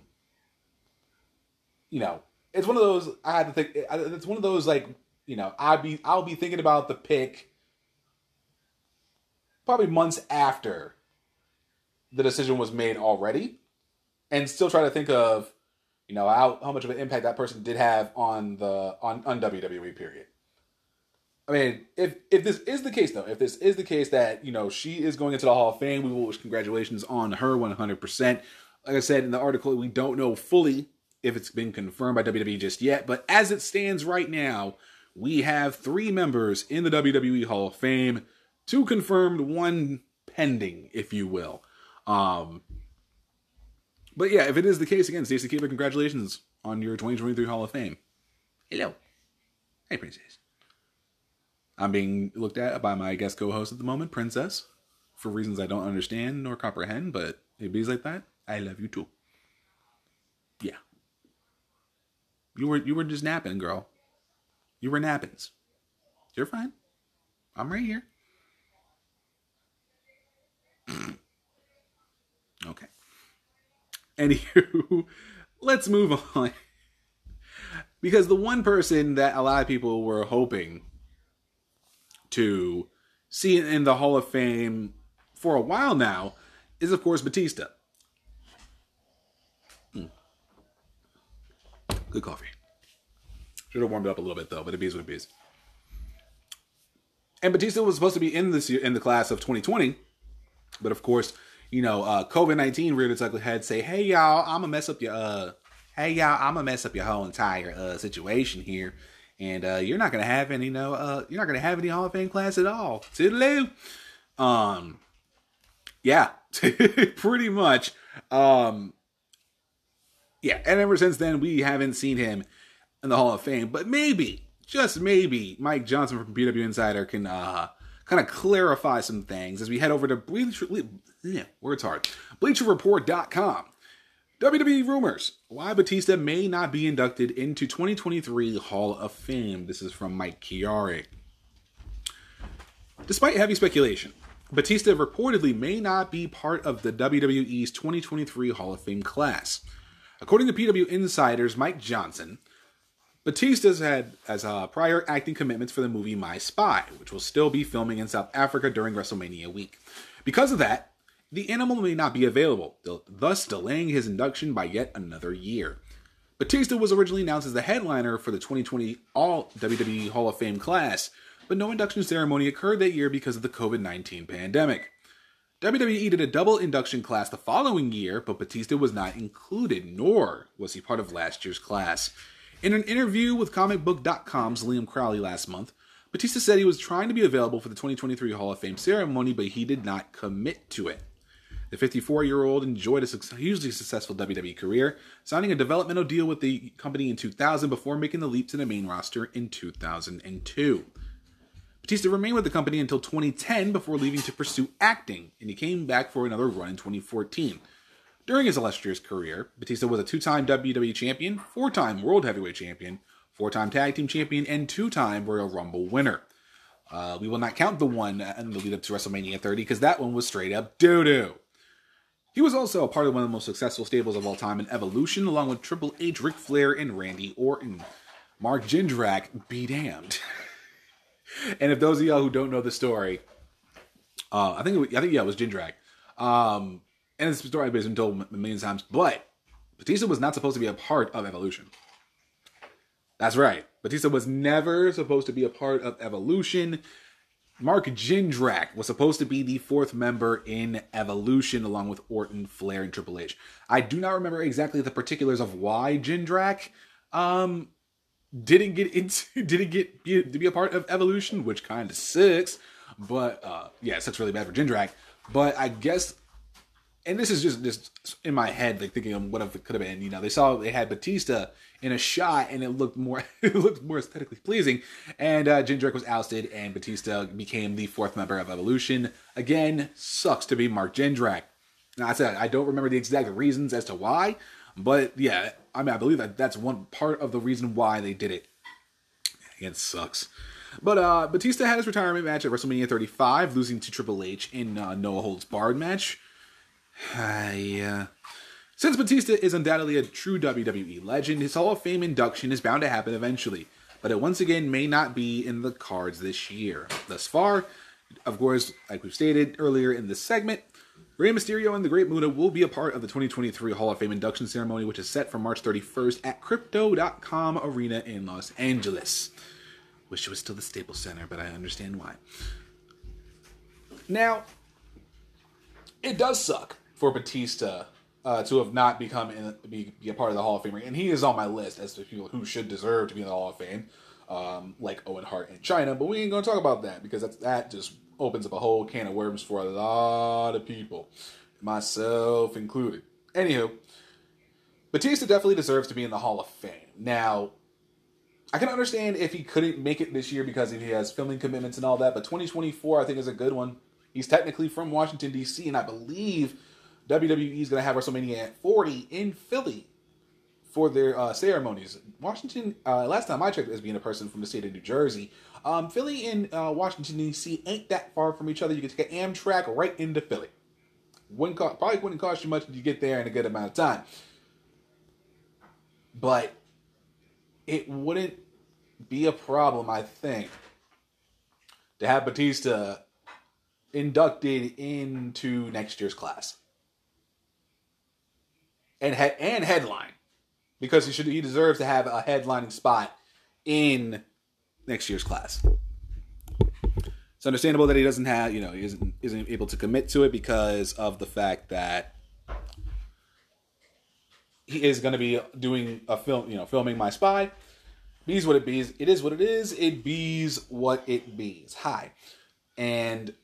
[SPEAKER 1] one of those, I had to think, it's one of those like, I'll be thinking about the pick probably months after the decision was made already. And still try to think of, how much of an impact that person did have on WWE, period. If this is the case, though, if this is the case that, she is going into the Hall of Fame, we will wish congratulations on her 100%. Like I said in the article, we don't know fully if it's been confirmed by WWE just yet, but as it stands right now, we have 3 members in the WWE Hall of Fame, 2 confirmed, 1 pending, if you will. But yeah, if it is the case, again, Stacy Keibler, congratulations on your 2023 Hall of Fame. Hello. Hey, Princess. I'm being looked at by my guest co-host at the moment, Princess, for reasons I don't understand nor comprehend, but it be like that. I love you too. Yeah. You were just napping, girl. You were nappins. You're fine. I'm right here. Okay. Anywho, let's move on. Because the one person that a lot of people were hoping to see in the Hall of Fame for a while now is, of course, Batista. Good coffee. Should have warmed it up a little bit, though, but it is what it is. And Batista was supposed to be in this year, in the class of 2020, but of course, COVID-19 reared its ugly head. Say, hey y'all, I'm gonna mess up your whole entire situation here, and you're not gonna have any you're not gonna have any Hall of Fame class at all. Toodaloo. Yeah, pretty much. Yeah, and ever since then, we haven't seen him in the Hall of Fame. But maybe, just maybe, Mike Johnson from PW Insider can kind of clarify some things as we head over to BleacherReport.com. WWE rumors. Why Batista may not be inducted into 2023 Hall of Fame. This is from Mike Chiari. Despite heavy speculation, Batista reportedly may not be part of the WWE's 2023 Hall of Fame class. According to PW Insider's Mike Johnson, Batista's had as prior acting commitments for the movie My Spy, which will still be filming in South Africa during WrestleMania week. Because of that, the animal may not be available, thus delaying his induction by yet another year. Batista was originally announced as the headliner for the 2020 All WWE Hall of Fame class, but no induction ceremony occurred that year because of the COVID-19 pandemic. WWE did a double induction class the following year, but Batista was not included, nor was he part of last year's class. In an interview with ComicBook.com's Liam Crowley last month, Batista said he was trying to be available for the 2023 Hall of Fame ceremony, but he did not commit to it. The 54-year-old enjoyed a hugely successful WWE career, signing a developmental deal with the company in 2000 before making the leap to the main roster in 2002. Batista remained with the company until 2010 before leaving to pursue acting, and he came back for another run in 2014. During his illustrious career, Batista was a 2-time WWE champion, 4-time World Heavyweight champion, 4-time Tag Team champion, and 2-time Royal Rumble winner. We will not count the one in the lead up to WrestleMania 30 because that one was straight up doo-doo. He was also a part of one of the most successful stables of all time in Evolution, along with Triple H, Ric Flair, and Randy Orton. Mark Jindrak, be damned. And if those of y'all who don't know the story, I think it was Jindrak. And this story has been told a million times, but Batista was not supposed to be a part of Evolution. That's right. Batista was never supposed to be a part of Evolution. Mark Jindrak was supposed to be the 4th member in Evolution, along with Orton, Flair, and Triple H. I do not remember exactly the particulars of why Jindrak didn't get to be a part of Evolution, which kind of sucks. But yeah, it sucks really bad for Jindrak. But I guess, and this is just in my head, like thinking of what it could have been. You know, they had Batista in a shot, and it looked more aesthetically pleasing. And Jindrak was ousted, and Batista became the 4th member of Evolution. Again, sucks to be Mark Jindrak. Now, I said I don't remember the exact reasons as to why, but yeah, I believe that's one part of the reason why they did it. It sucks. But Batista had his retirement match at WrestleMania 35, losing to Triple H in No Holds Barred match. Since Batista is undoubtedly a true WWE legend, his Hall of Fame induction is bound to happen eventually, but it once again may not be in the cards this year. Thus far, of course, like we've stated earlier in this segment, Rey Mysterio and the Great Muta will be a part of the 2023 Hall of Fame induction ceremony, which is set for March 31st at Crypto.com Arena in Los Angeles. Wish it was still the Staples Center, but I understand why. Now, it does suck for Batista to have not be a part of the Hall of Fame, and he is on my list as to people who should deserve to be in the Hall of Fame, like Owen Hart and Chyna, but we ain't going to talk about that because that just opens up a whole can of worms for a lot of people, myself included. Anywho, Batista definitely deserves to be in the Hall of Fame. Now, I can understand if he couldn't make it this year because he has filming commitments and all that, but 2024 I think is a good one. He's technically from Washington, D.C., and I believe WWE is going to have WrestleMania at 40 in Philly for their ceremonies. Washington, last time I checked as being a person from the state of New Jersey, Philly and Washington, D.C. ain't that far from each other. You can take an Amtrak right into Philly. Probably wouldn't cost you much to get there in a good amount of time. But it wouldn't be a problem, I think, to have Batista inducted into next year's class and headline, because he deserves to have a headlining spot in next year's class. It's understandable that he doesn't have, he isn't able to commit to it because of the fact that he is going to be doing a film, filming My Spy. Bees what it bees. It is what it is. It bees what it bees. Hi. And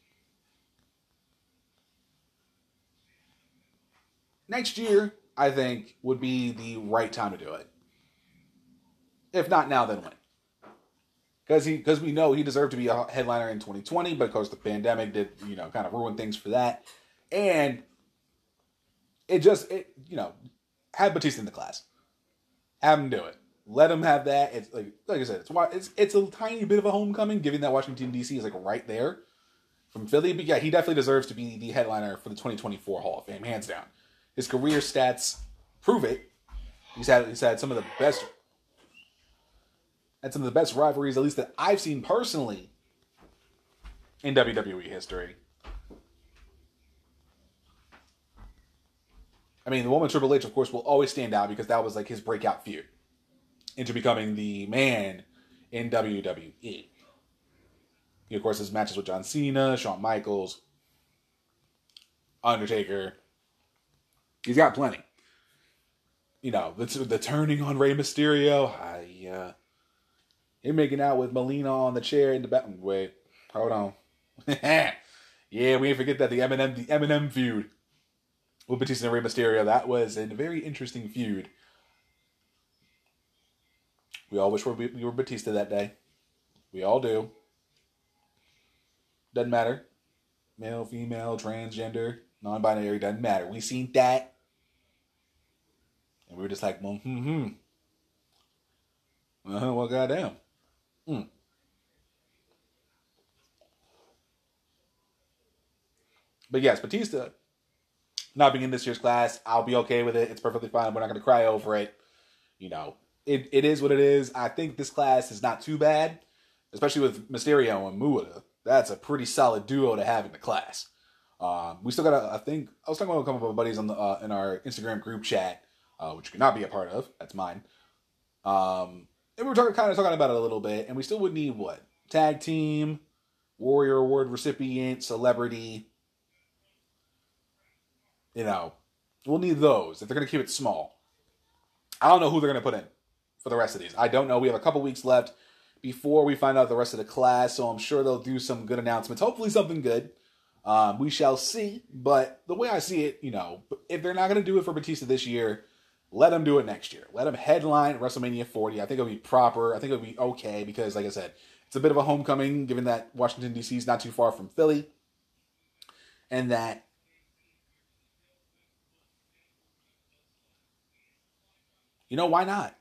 [SPEAKER 1] next year, I think, would be the right time to do it. If not now, then when? Because we know he deserved to be a headliner in 2020, but of course the pandemic did, kind of ruin things for that. And have Batista in the class. Have him do it. Let him have that. It's like I said, it's a tiny bit of a homecoming, given that Washington, D.C. is right there from Philly. But yeah, he definitely deserves to be the headliner for the 2024 Hall of Fame, hands down. His career stats prove it. He's had some of the best. Had some of the best rivalries, at least that I've seen personally, in WWE history. I mean, the one with Triple H, of course, will always stand out because that was his breakout feud into becoming the man in WWE. He, of course, has matches with John Cena, Shawn Michaels, Undertaker. He's got plenty. The turning on Rey Mysterio. Him making out with Melina on the chair in the back. Wait, hold on. Yeah, we ain't forget that the Eminem feud with Batista and Rey Mysterio. That was a very interesting feud. We all wish we were Batista that day. We all do. Doesn't matter. Male, female, transgender, non-binary, doesn't matter. We seen that. And we were just like, well, well, goddamn. But yes, Batista not being in this year's class, I'll be okay with it. It's perfectly fine. We're not going to cry over it. It is what it is. I think this class is not too bad, especially with Mysterio and Muda. That's a pretty solid duo to have in the class. We still got I was talking about a couple of my buddies on the in our Instagram group chat, which you cannot be a part of. That's mine. And we were kind of talking about it a little bit, and we still would need what? Tag team, Warrior Award recipient, celebrity. We'll need those if they're going to keep it small. I don't know who they're going to put in for the rest of these. I don't know. We have a couple weeks left before we find out the rest of the class, so I'm sure they'll do some good announcements. Hopefully something good. We shall see. But the way I see it, if they're not going to do it for Batista this year, let them do it next year. Let them headline WrestleMania 40. I think it'll be proper. I think it'll be okay because, like I said, it's a bit of a homecoming given that Washington, D.C. is not too far from Philly. And that why not?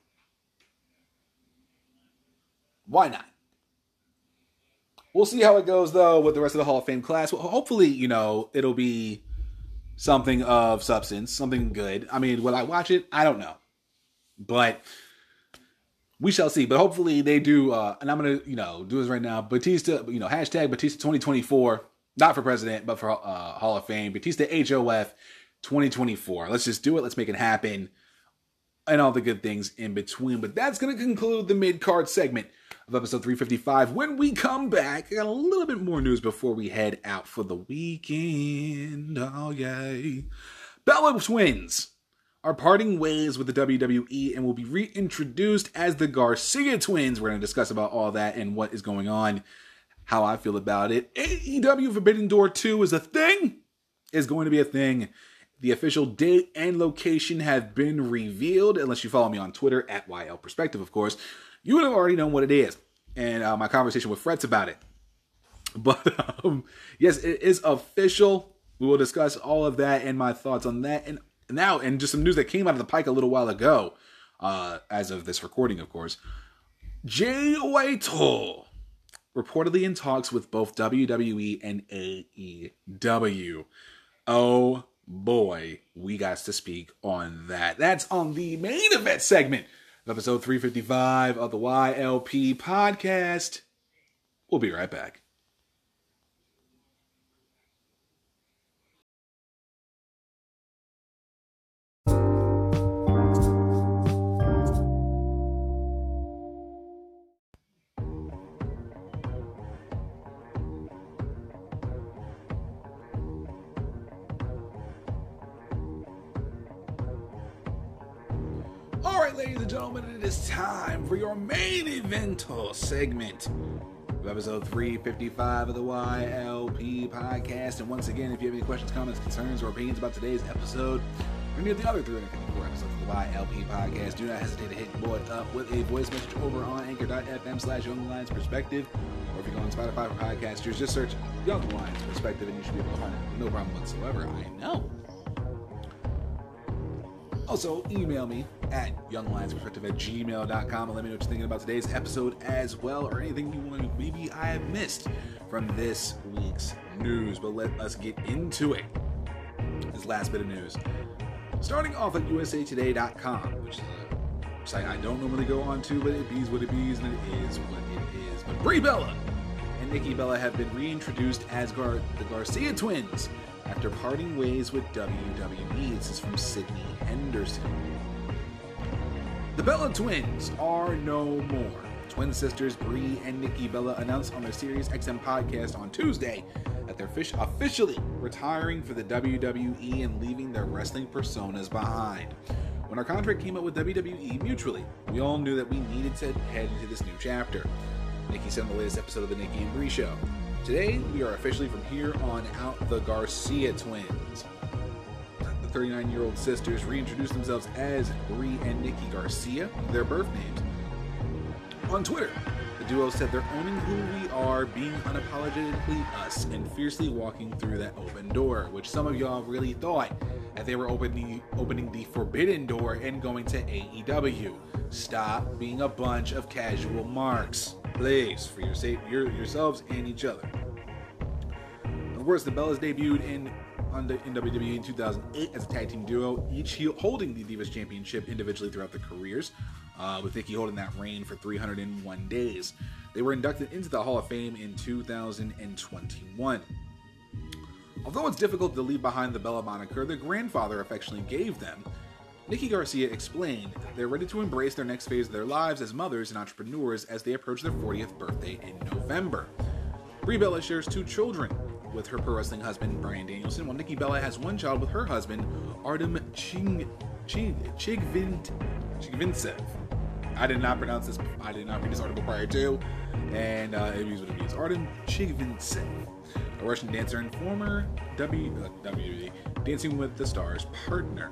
[SPEAKER 1] Why not? We'll see how it goes, though, with the rest of the Hall of Fame class. Well, hopefully, it'll be something of substance, something good. I mean, will I watch it? I don't know. But we shall see. But hopefully they do, and I'm going to, do this right now. Batista, hashtag Batista 2024, not for president, but for Hall of Fame. Batista HOF 2024. Let's just do it. Let's make it happen. And all the good things in between. But that's going to conclude the mid-card segment of episode 355. When we come back, I got a little bit more news before we head out for the weekend. Oh, yay. Bella Twins are parting ways with the WWE and will be reintroduced as the Garcia Twins. We're going to discuss about all that and what is going on, how I feel about it. AEW Forbidden Door 2 is going to be a thing. The official date and location have been revealed. Unless you follow me on Twitter at YL Perspective, of course, you would have already known what it is. And my conversation with Fretz about it. But yes, it is official. We will discuss all of that and my thoughts on that. And now, and just some news that came out of the pike a little while ago, as of this recording, of course. Jay Whitehall reportedly in talks with both WWE and AEW. Oh boy, we got to speak on that. That's on the main event segment of episode 355 of the YLP podcast. We'll be right back. Alright, ladies and gentlemen, it is time for your main evental segment of episode 355 of the YLP podcast. And once again, if you have any questions, comments, concerns, or opinions about today's episode, or any of the other 354 episodes of the YLP podcast, do not hesitate to hit your boy up with a voice message over on anchor.fm/Young Lions Perspective. Or if you go on Spotify for podcasters, just search Young Lions Perspective and you should be able to find it. No problem whatsoever, I know. Also, email me at younglionsperspective@gmail.com and let me know what you're thinking about today's episode as well, or anything you want to maybe I have missed from this week's news. But let us get into it. This last bit of news. Starting off at usatoday.com, which is a site I don't normally go on to, but it bees what it bees, and it is what it is. But Brie Bella and Nikki Bella have been reintroduced as the Garcia twins after parting ways with WWE. This is from Sydney Henderson. The Bella twins are no more. Twin sisters Brie and Nikki Bella announced on their Sirius XM podcast on Tuesday that they're officially retiring for the WWE and leaving their wrestling personas behind. When our contract came up with WWE mutually, we all knew that we needed to head into this new chapter. Nikki said on the latest episode of the Nikki and Brie Show. Today, we are officially from here on out the Garcia twins. The 39-year-old sisters reintroduced themselves as Brie and Nikki Garcia, their birth names. On Twitter, the duo said they're owning who we are, being unapologetically us, and fiercely walking through that open door, which some of y'all really thought that they were opening the forbidden door and going to AEW. Stop being a bunch of casual marks, please, for yourselves and each other. Of course, the Bellas debuted in WWE in 2008 as a tag team duo, each holding the Divas Championship individually throughout their careers, with Nikki holding that reign for 301 days. They were inducted into the Hall of Fame in 2021. Although it's difficult to leave behind the Bella moniker their grandfather affectionately gave them, Nikki Garcia explained they're ready to embrace their next phase of their lives as mothers and entrepreneurs as they approach their 40th birthday in November. Brie Bella shares 2 children with her pro wrestling husband, Bryan Danielson, while Nikki Bella has 1 child with her husband, Artem Chigvintsev. I did not read this article prior to, and it is what it means. Artem Chigvintsev, a Russian dancer and former WWE Dancing with the Stars partner.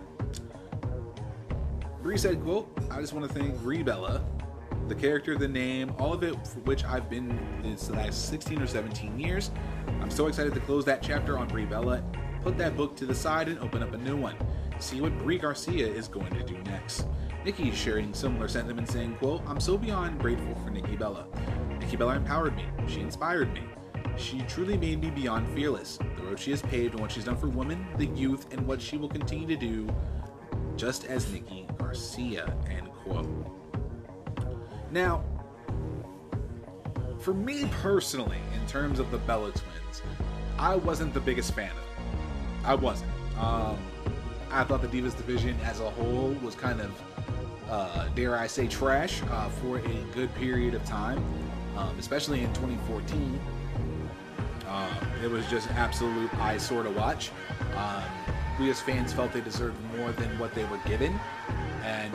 [SPEAKER 1] Brie said, quote, "I just want to thank Brie Bella, the character, the name, all of it for which I've been this last 16 or 17 years. I'm so excited to close that chapter on Brie Bella, put that book to the side and open up a new one. See what Brie Garcia is going to do next." Nikki sharing similar sentiments, saying, quote, "I'm so beyond grateful for Nikki Bella. Nikki Bella empowered me. She inspired me. She truly made me beyond fearless. The road she has paved and what she's done for women, the youth, and what she will continue to do, just as Nikki Garcia," end quote. Now, for me personally, in terms of the Bella twins, I wasn't the biggest fan of them. I wasn't. I thought the Divas division as a whole was kind of, dare I say, trash for a good period of time, especially in 2014. It was just an absolute eyesore to watch. We as fans felt they deserved more than what they were given, and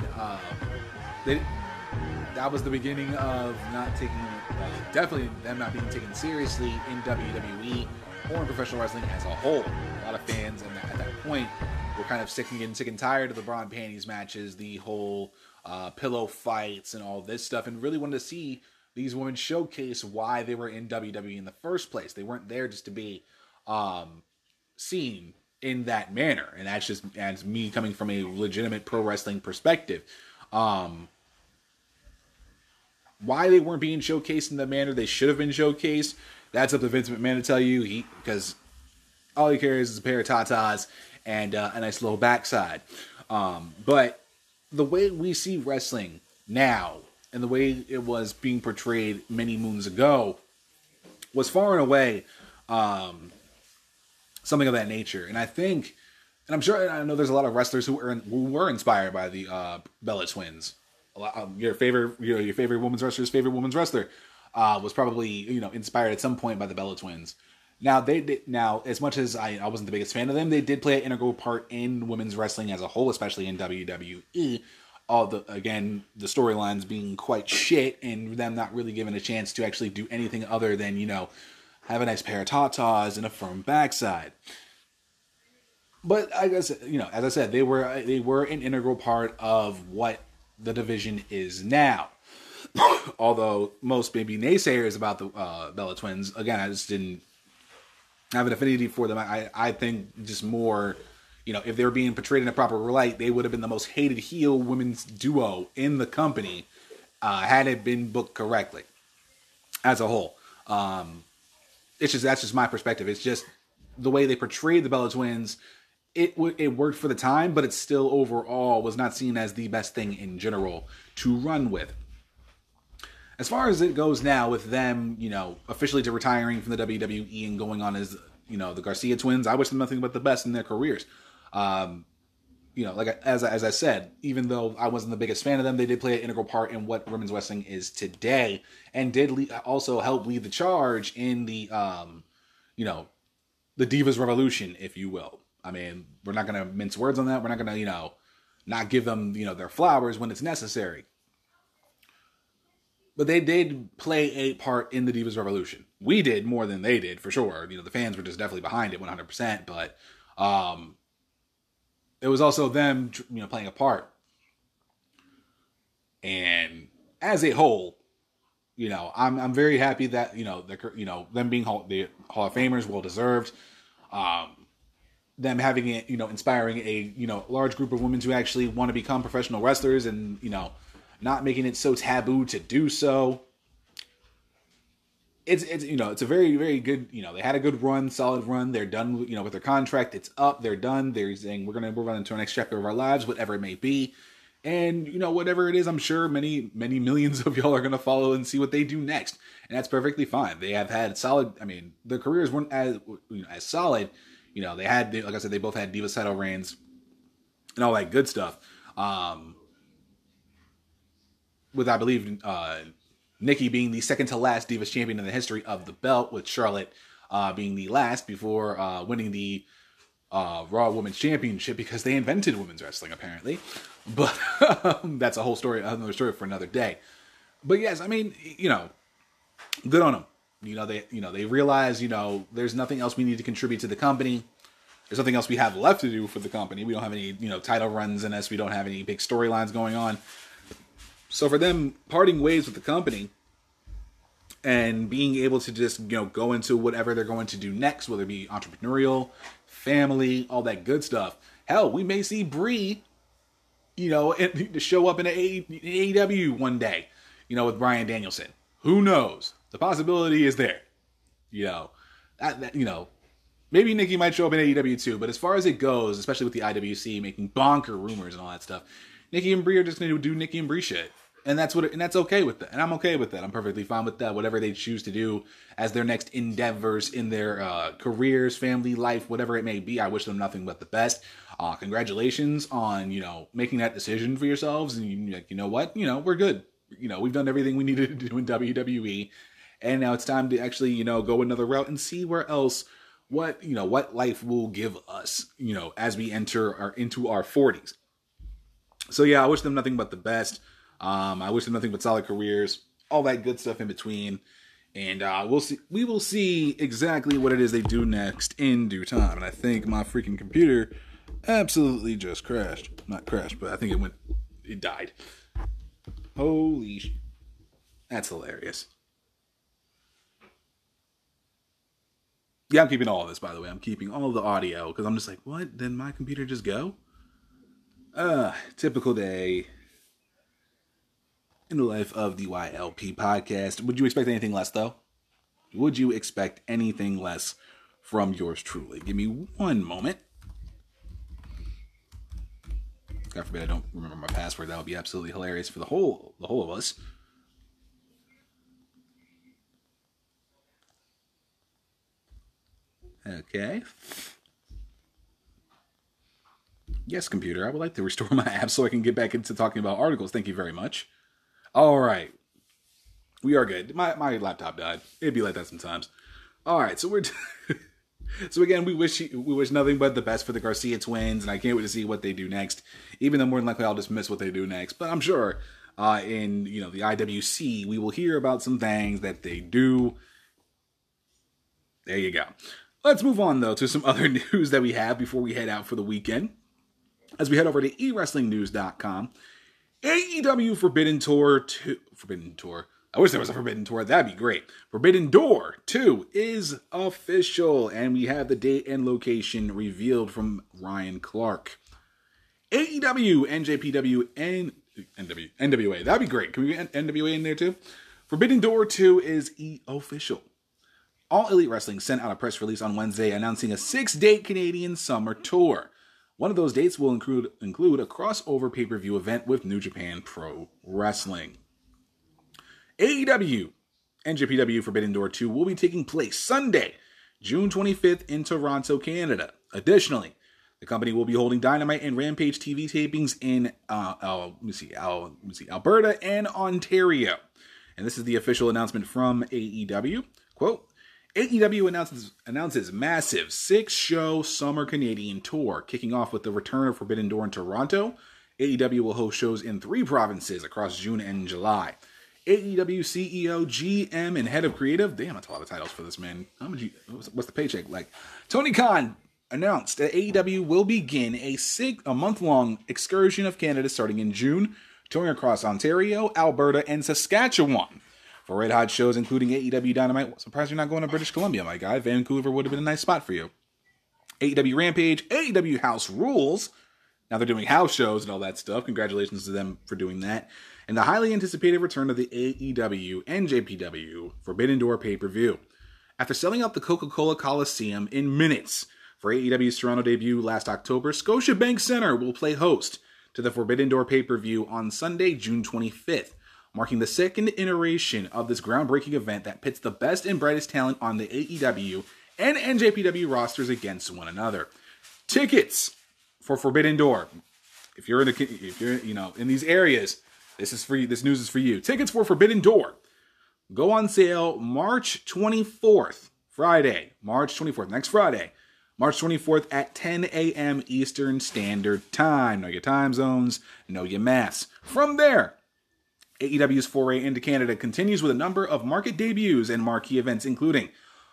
[SPEAKER 1] that was the beginning of not taking, definitely them not being taken seriously in WWE or in professional wrestling as a whole. A lot of fans at that point were kind of getting sick and tired of the bra and panties matches, the whole pillow fights and all this stuff, and really wanted to see these women showcase why they were in WWE in the first place. They weren't there just to be seen in that manner, and that's just as me coming from a legitimate pro wrestling perspective. Why they weren't being showcased in the manner they should have been showcased, that's up to Vince McMahon to tell you, because all he cares is a pair of tatas and a nice little backside. But the way we see wrestling now and the way it was being portrayed many moons ago was far and away something of that nature. And I think, and I'm sure, I know there's a lot of wrestlers who were inspired by the Bella Twins. Your favorite women's wrestler's favorite women's wrestler was probably inspired at some point by the Bella Twins. Now as much as I wasn't the biggest fan of them, they did play an integral part in women's wrestling as a whole, especially in WWE. The storylines being quite shit and them not really given a chance to actually do anything other than have a nice pair of tatas and a firm backside. But I guess as I said, they were an integral part of what the division is now. Although most maybe naysayers about the Bella Twins, again, I just didn't have an affinity for them. I think just more, if they were being portrayed in a proper light, they would have been the most hated heel women's duo in the company had it been booked correctly as a whole. That's just my perspective. It's just the way they portrayed the Bella Twins. It worked for the time, but it still overall was not seen as the best thing in general to run with. As far as it goes now with them, officially retiring from the WWE and going on as, the Garcia Twins, I wish them nothing but the best in their careers. As I said, even though I wasn't the biggest fan of them, they did play an integral part in what women's wrestling is today, and did also help lead the charge in the, the Divas Revolution, if you will. I mean, we're not going to mince words on that. We're not going to, not give them, their flowers when it's necessary. But they did play a part in the Divas Revolution. We did more than they did, for sure. The fans were just definitely behind it 100%. But it was also them, playing a part. And as a whole, I'm very happy that them being the Hall of Famers, well deserved. Them having it, inspiring a large group of women to actually want to become professional wrestlers, and not making it so taboo to do so. It's a very, very good, they had a good run, solid run. They're done, with their contract. It's up. They're done. They're saying we're going to move on into our next chapter of our lives, whatever it may be. And, whatever it is, I'm sure many, many millions of y'all are going to follow and see what they do next. And that's perfectly fine. They have had solid, their careers weren't as solid. They had, like I said, they both had Divas title reigns and all that good stuff. With, I believe, Nikki being the second to last Divas champion in the history of the belt, with Charlotte being the last before winning the Raw Women's Championship, because they invented women's wrestling, apparently. But that's a whole story, another story for another day. But yes, good on them. They realize, there's nothing else we need to contribute to the company. There's nothing else we have left to do for the company. We don't have any, title runs in us. We don't have any big storylines going on. So for them parting ways with the company and being able to just, go into whatever they're going to do next, whether it be entrepreneurial, family, all that good stuff. Hell, we may see Brie, to show up in an AEW one day, with Bryan Danielson. Who knows? The possibility is there. Maybe Nikki might show up in AEW too, but as far as it goes, especially with the IWC making bonker rumors and all that stuff, Nikki and Brie are just going to do Nikki and Brie shit. And that's okay with that. And I'm okay with that. I'm perfectly fine with that. Whatever they choose to do as their next endeavors in their careers, family, life, whatever it may be, I wish them nothing but the best. Congratulations on, making that decision for yourselves. And what? We're good. We've done everything we needed to do in WWE. And now it's time to actually, go another route and see where else, what life will give us, as we enter into our 40s. So yeah, I wish them nothing but the best. I wish them nothing but solid careers, all that good stuff in between. And we will see exactly what it is they do next in due time. And I think my freaking computer absolutely just crashed. Not crashed, but I think it died. Holy sh... That's hilarious. Yeah, I'm keeping all of this, by the way. I'm keeping all of the audio, because I'm just like, what? Did my computer just go? Typical day in the life of the YLP podcast. Would you expect anything less, though? Would you expect anything less from yours truly? Give me one moment. God forbid I don't remember my password. That would be absolutely hilarious for the whole of us. Okay. Yes, computer, I would like to restore my app so I can get back into talking about articles. Thank you very much. All right. We are good. My laptop died. It'd be like that sometimes. All right, so we're... So again, we wish nothing but the best for the Garcia twins, and I can't wait to see what they do next. Even though more than likely I'll just miss what they do next, but I'm sure in the IWC we will hear about some things that they do. There you go. Let's move on though to some other news that we have before we head out for the weekend. As we head over to eWrestlingNews.com, AEW Forbidden Door. I wish there was a Forbidden Tour. That'd be great. Forbidden Door 2 is official, and we have the date and location revealed from Ryan Clark. AEW, NJPW, and NWA. That'd be great. Can we get NWA in there too? Forbidden Door 2 is official. All Elite Wrestling sent out a press release on Wednesday announcing a 6-date Canadian summer tour. One of those dates will include a crossover pay-per-view event with New Japan Pro Wrestling. AEW NJPW Forbidden Door 2 will be taking place Sunday, June 25th in Toronto, Canada. Additionally, the company will be holding Dynamite and Rampage TV tapings in Alberta and Ontario. And this is the official announcement from AEW. Quote, AEW announces massive 6-show summer Canadian tour, kicking off with the return of Forbidden Door in Toronto. AEW will host shows in 3 provinces across June and July. AEW CEO, GM, and head of creative. Damn, that's a lot of titles for this man. What's the paycheck like? Tony Khan announced that AEW will begin a month-long excursion of Canada starting in June, touring across Ontario, Alberta, and Saskatchewan. For red hot shows including AEW Dynamite. Surprised you're not going to British Columbia, my guy. Vancouver would have been a nice spot for you. AEW Rampage, AEW House Rules. Now they're doing house shows and all that stuff. Congratulations to them for doing that. And the highly anticipated return of the AEW NJPW Forbidden Door pay-per-view. After selling out the Coca-Cola Coliseum in minutes for AEW's Toronto debut last October, Scotiabank Center will play host to the Forbidden Door pay-per-view on Sunday, June 25th, marking the second iteration of this groundbreaking event that pits the best and brightest talent on the AEW and NJPW rosters against one another. Tickets for Forbidden Door, if you're in these areas, this is for you. This news is for you. Tickets for Forbidden Door go on sale March 24th, next Friday, March 24th at 10 a.m. Eastern Standard Time. Know your time zones, know your maths. From there, AEW's foray into Canada continues with a number of market debuts and marquee events, including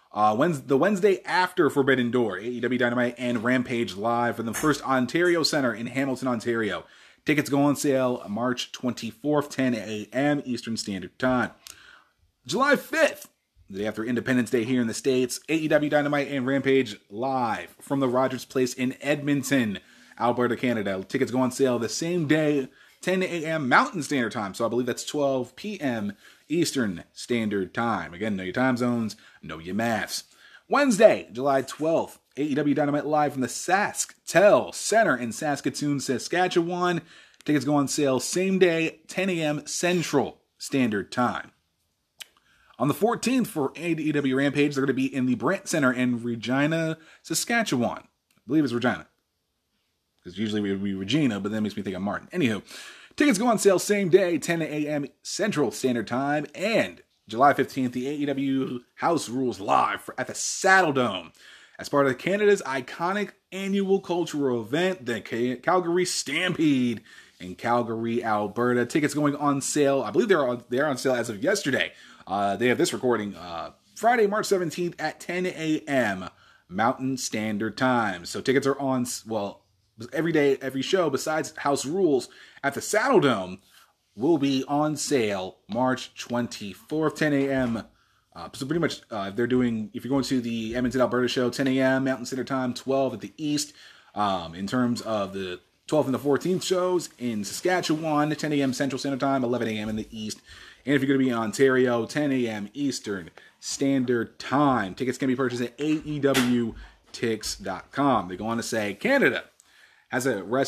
[SPEAKER 1] the Wednesday after Forbidden Door, AEW Dynamite and Rampage live from the First Ontario Center in Hamilton, Ontario. Tickets go on sale March 24th, 10 a.m. Eastern Standard Time. July 5th, the day after Independence Day here in the States, AEW Dynamite and Rampage live from the Rogers Place in Edmonton, Alberta, Canada. Tickets go on sale the same day, 10 a.m. Mountain Standard Time. So I believe that's 12 p.m. Eastern Standard Time. Again, know your time zones, know your maths. Wednesday, July 12th, AEW Dynamite live from the SaskTel Center in Saskatoon, Saskatchewan. Tickets go on sale same day, 10 a.m. Central Standard Time. On the 14th for AEW Rampage, they're going to be in the Brant Center in Regina, Saskatchewan. I believe it's Regina. Because usually we would be Regina, but that makes me think I'm Martin. Anywho, tickets go on sale same day, 10 a.m. Central Standard Time. And July 15th, the AEW House Rules live at the Saddle Dome. As part of Canada's iconic annual cultural event, the Calgary Stampede in Calgary, Alberta. Tickets going on sale. I believe they're on sale as of yesterday. They have this recording Friday, March 17th at 10 a.m. Mountain Standard Time. So tickets are on, every day, every show besides House Rules at the Saddle Dome will be on sale March 24th, 10 a.m. So pretty much, if you're going to the Edmonton, Alberta show, 10 a.m. Mountain Standard Time, 12 at the East. In terms of the 12th and the 14th shows in Saskatchewan, 10 a.m. Central Standard Time, 11 a.m. in the East. And if you're going to be in Ontario, 10 a.m. Eastern Standard Time. Tickets can be purchased at AEWTix.com. They go on to say, Canada has a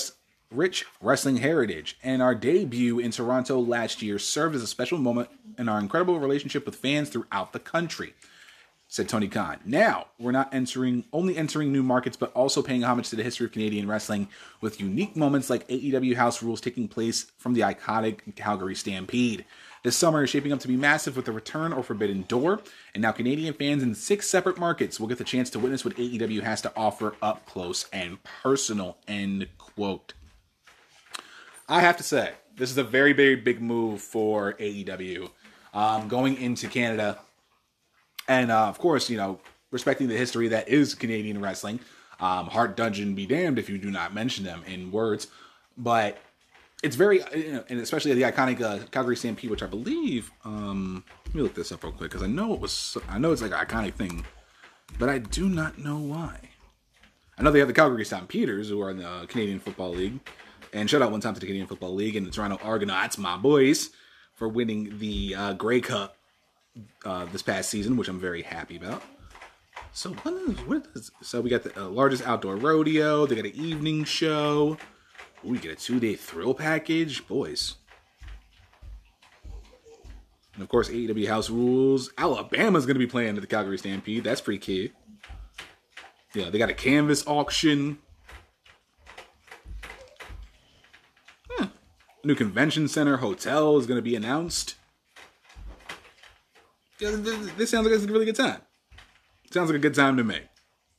[SPEAKER 1] rich wrestling heritage, and our debut in Toronto last year served as a special moment in our incredible relationship with fans throughout the country, said Tony Khan. Now, we're not only entering new markets, but also paying homage to the history of Canadian wrestling with unique moments like AEW House Rules taking place from the iconic Calgary Stampede. This summer is shaping up to be massive with the return of Forbidden Door, and now Canadian fans in 6 separate markets will get the chance to witness what AEW has to offer up close and personal, end quote. I have to say, this is a very, very big move for AEW going into Canada. And, of course, respecting the history that is Canadian wrestling. Heart Dungeon be damned if you do not mention them in words. But it's very, and especially the iconic Calgary Stampede, which I believe, let me look this up real quick, because I know it's like an iconic thing, but I do not know why. I know they have the Calgary Stampeders, who are in the Canadian Football League, and shout out one time to the Canadian Football League and the Toronto Argonauts, my boys, for winning the Grey Cup this past season, which I'm very happy about. So so we got the largest outdoor rodeo. They got an evening show. We get a 2-day thrill package, boys. And of course, AEW House Rules. Alabama's going to be playing at the Calgary Stampede. That's pretty key. Yeah, they got a canvas auction. New convention center hotel is going to be announced. Yeah, this sounds like it's a really good time. Sounds like a good time to me.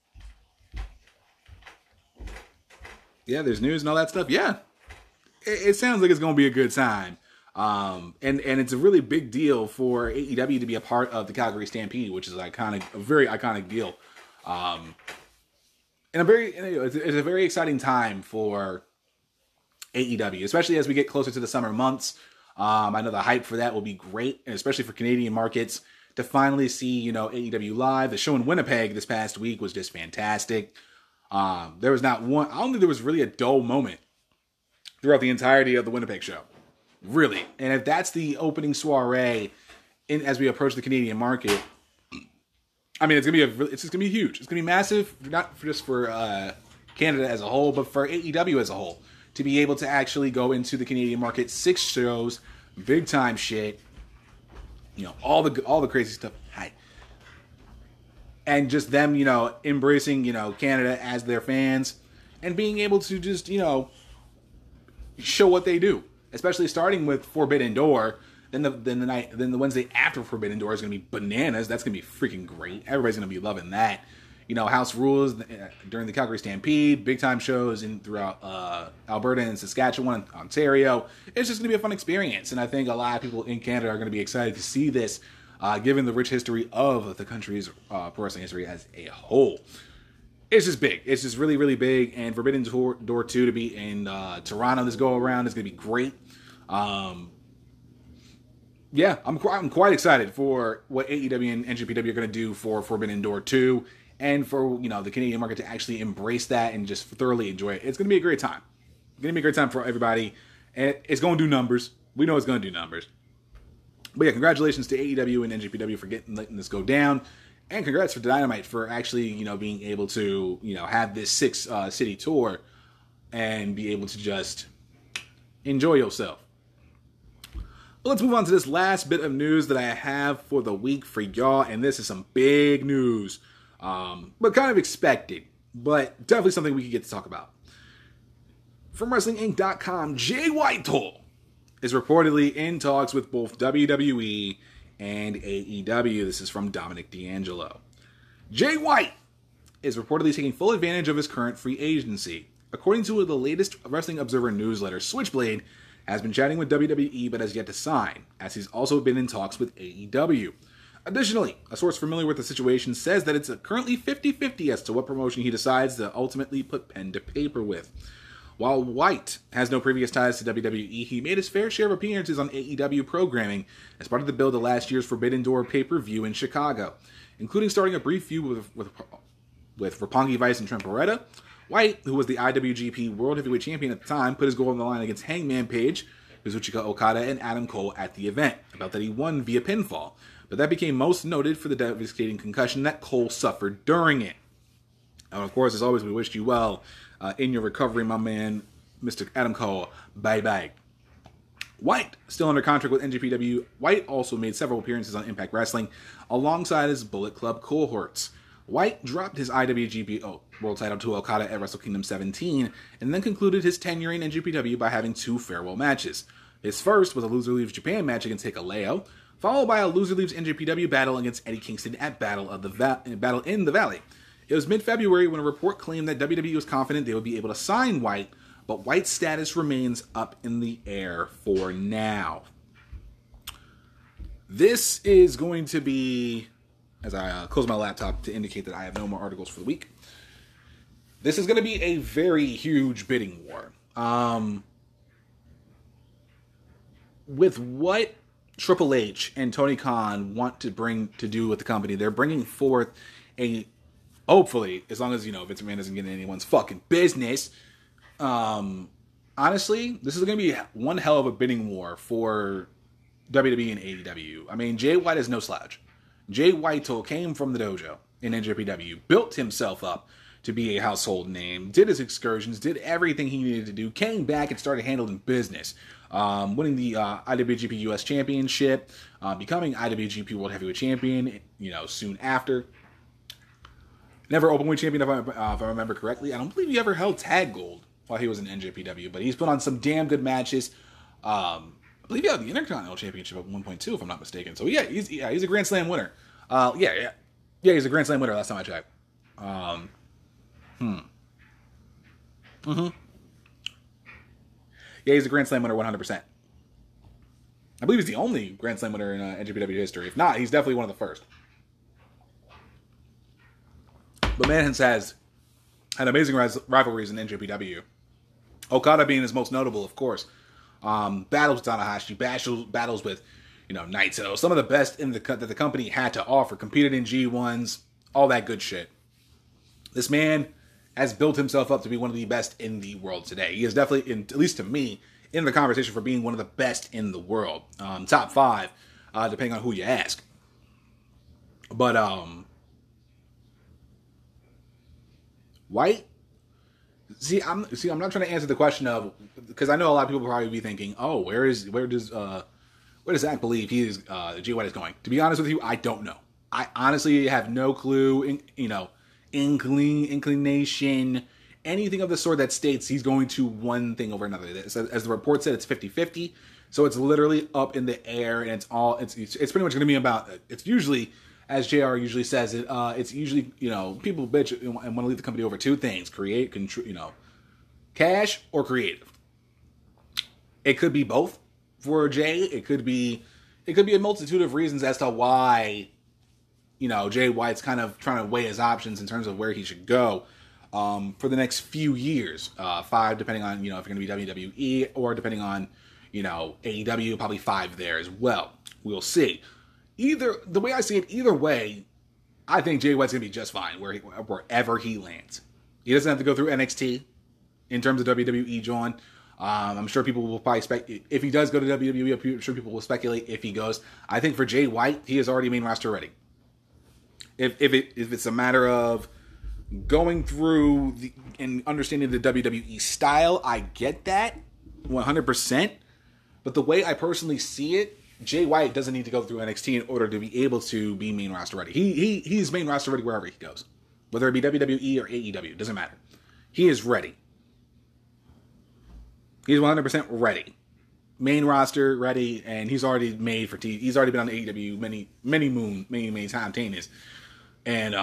[SPEAKER 1] Yeah, there's news and all that stuff. Yeah, it sounds like it's going to be a good time. And it's a really big deal for AEW to be a part of the Calgary Stampede, which is a very iconic deal. And it's a very exciting time for AEW, especially as we get closer to the summer months. I know the hype for that will be great, and especially for Canadian markets to finally see, AEW live. The show in Winnipeg this past week was just fantastic. There was not one, I don't think there was really a dull moment throughout the entirety of the Winnipeg show. Really. And if that's the opening soiree as we approach the Canadian market, I mean, it's just gonna be huge. It's gonna be massive, not just for Canada as a whole, but for AEW as a whole. To be able to actually go into the Canadian market, 6 shows, big time shit, all the crazy stuff. Hi. And just them, embracing, Canada as their fans and being able to just, show what they do. Especially starting with Forbidden Door. Then the Wednesday after Forbidden Door is going to be bananas. That's going to be freaking great. Everybody's going to be loving that. House Rules during the Calgary Stampede, big time shows throughout Alberta and Saskatchewan, Ontario. It's just going to be a fun experience, and I think a lot of people in Canada are going to be excited to see this, given the rich history of the country's pro wrestling history as a whole. It's just big. It's just really, really big, and Forbidden Door 2 to be in Toronto this go around is going to be great. Yeah, I'm quite excited for what AEW and NJPW are going to do for Forbidden Door 2. And for, the Canadian market to actually embrace that and just thoroughly enjoy it. It's going to be a great time. It's going to be a great time for everybody. And it's going to do numbers. We know it's going to do numbers. But yeah, congratulations to AEW and NJPW for letting this go down. And congrats for Dynamite for actually, being able to, have this 6-city tour and be able to just enjoy yourself. Well, let's move on to this last bit of news that I have for the week for y'all. And this is some big news. But kind of expected, but definitely something we could get to talk about. From WrestlingInc.com, Jay Whitehall is reportedly in talks with both WWE and AEW. This is from Dominic D'Angelo. Jay White is reportedly taking full advantage of his current free agency. According to the latest Wrestling Observer newsletter, Switchblade has been chatting with WWE but has yet to sign, as he's also been in talks with AEW. Additionally, a source familiar with the situation says that it's currently 50-50 as to what promotion he decides to ultimately put pen to paper with. While White has no previous ties to WWE, he made his fair share of appearances on AEW programming as part of the build to last year's Forbidden Door pay-per-view in Chicago, including starting a brief feud with Roppongi Vice and Trent Beretta. White, who was the IWGP World Heavyweight Champion at the time, put his goal on the line against Hangman Page, Kazuchika Okada, and Adam Cole at the event, about that he won via pinfall. But that became most noted for the devastating concussion that Cole suffered during it. And of course, as always, we wish you well in your recovery, my man. Mr. Adam Cole bye-bye. White, still under contract with NJPW, White also made several appearances on Impact Wrestling alongside his Bullet Club cohorts. White dropped his IWGP World title to Okada at Wrestle Kingdom 17 and then concluded his tenure in NJPW by having 2 farewell matches. His first was a Loser Leaves Japan match against Hikuleo, followed by a Loser Leaves NJPW battle against Eddie Kingston at Battle in the Valley. It was mid-February when a report claimed that WWE was confident they would be able to sign White, but White's status remains up in the air for now. This is going to be, as I close my laptop to indicate that I have no more articles for the week, this is going to be a very huge bidding war. With what Triple H and Tony Khan want to bring to do with the company, they're bringing forth a, hopefully, as long as, Vince McMahon doesn't get in anyone's fucking business, honestly, this is going to be one hell of a bidding war for WWE and AEW. I mean, Jay White is no slouch. Jay White came from the dojo in NJPW, built himself up to be a household name, did his excursions, did everything he needed to do, came back and started handling business, winning the IWGP US Championship, becoming IWGP World Heavyweight Champion, soon after. Never Openweight Champion, if I remember correctly. I don't believe he ever held Tag Gold while he was in NJPW, but he's put on some damn good matches. I believe he had the Intercontinental Championship at 1.2, if I'm not mistaken. So yeah, he's a Grand Slam winner. Yeah, he's a Grand Slam winner last time I checked. Yeah, he's a Grand Slam winner 100%. I believe he's the only Grand Slam winner in NJPW history. If not, he's definitely one of the first. But man has had amazing rivalries in NJPW. Okada being his most notable, of course. Battles with Tanahashi, battles with, Naito. Some of the best that the company had to offer. Competed in G1s, all that good shit. This man has built himself up to be one of the best in the world today. He is definitely, at least to me, in the conversation for being one of the best in the world. Top 5, depending on who you ask. But, White? I'm not trying to answer the question of, because I know a lot of people will probably be thinking, oh, where does Zach believe Jay White is going? To be honest with you, I don't know. I honestly have no clue, inclination, anything of the sort that states he's going to one thing over another. As the report said, it's 50-50, so it's literally up in the air, and it's pretty much going to be about, it's usually, as JR usually says, it's usually, people bitch and want to leave the company over 2 things: cash or creative. It could be both for Jay. It could be a multitude of reasons as to why, Jay White's kind of trying to weigh his options in terms of where he should go for the next few years. 5, depending on, if you're going to be WWE, or depending on, AEW, probably 5 there as well. We'll see. The way I see it, either way, I think Jay White's going to be just fine wherever he lands. He doesn't have to go through NXT in terms of WWE, John. I'm sure people will probably speculate. If he does go to WWE, I'm sure people will speculate if he goes. I think for Jay White, he is already main roster ready. If it's a matter of going through and understanding the WWE style, I get that 100%. But the way I personally see it, Jay White doesn't need to go through NXT in order to be able to be main roster ready. He's main roster ready wherever he goes. Whether it be WWE or AEW, doesn't matter. He is ready. He's 100% ready. Main roster ready, and he's already made for TV. He's already been on AEW many times. And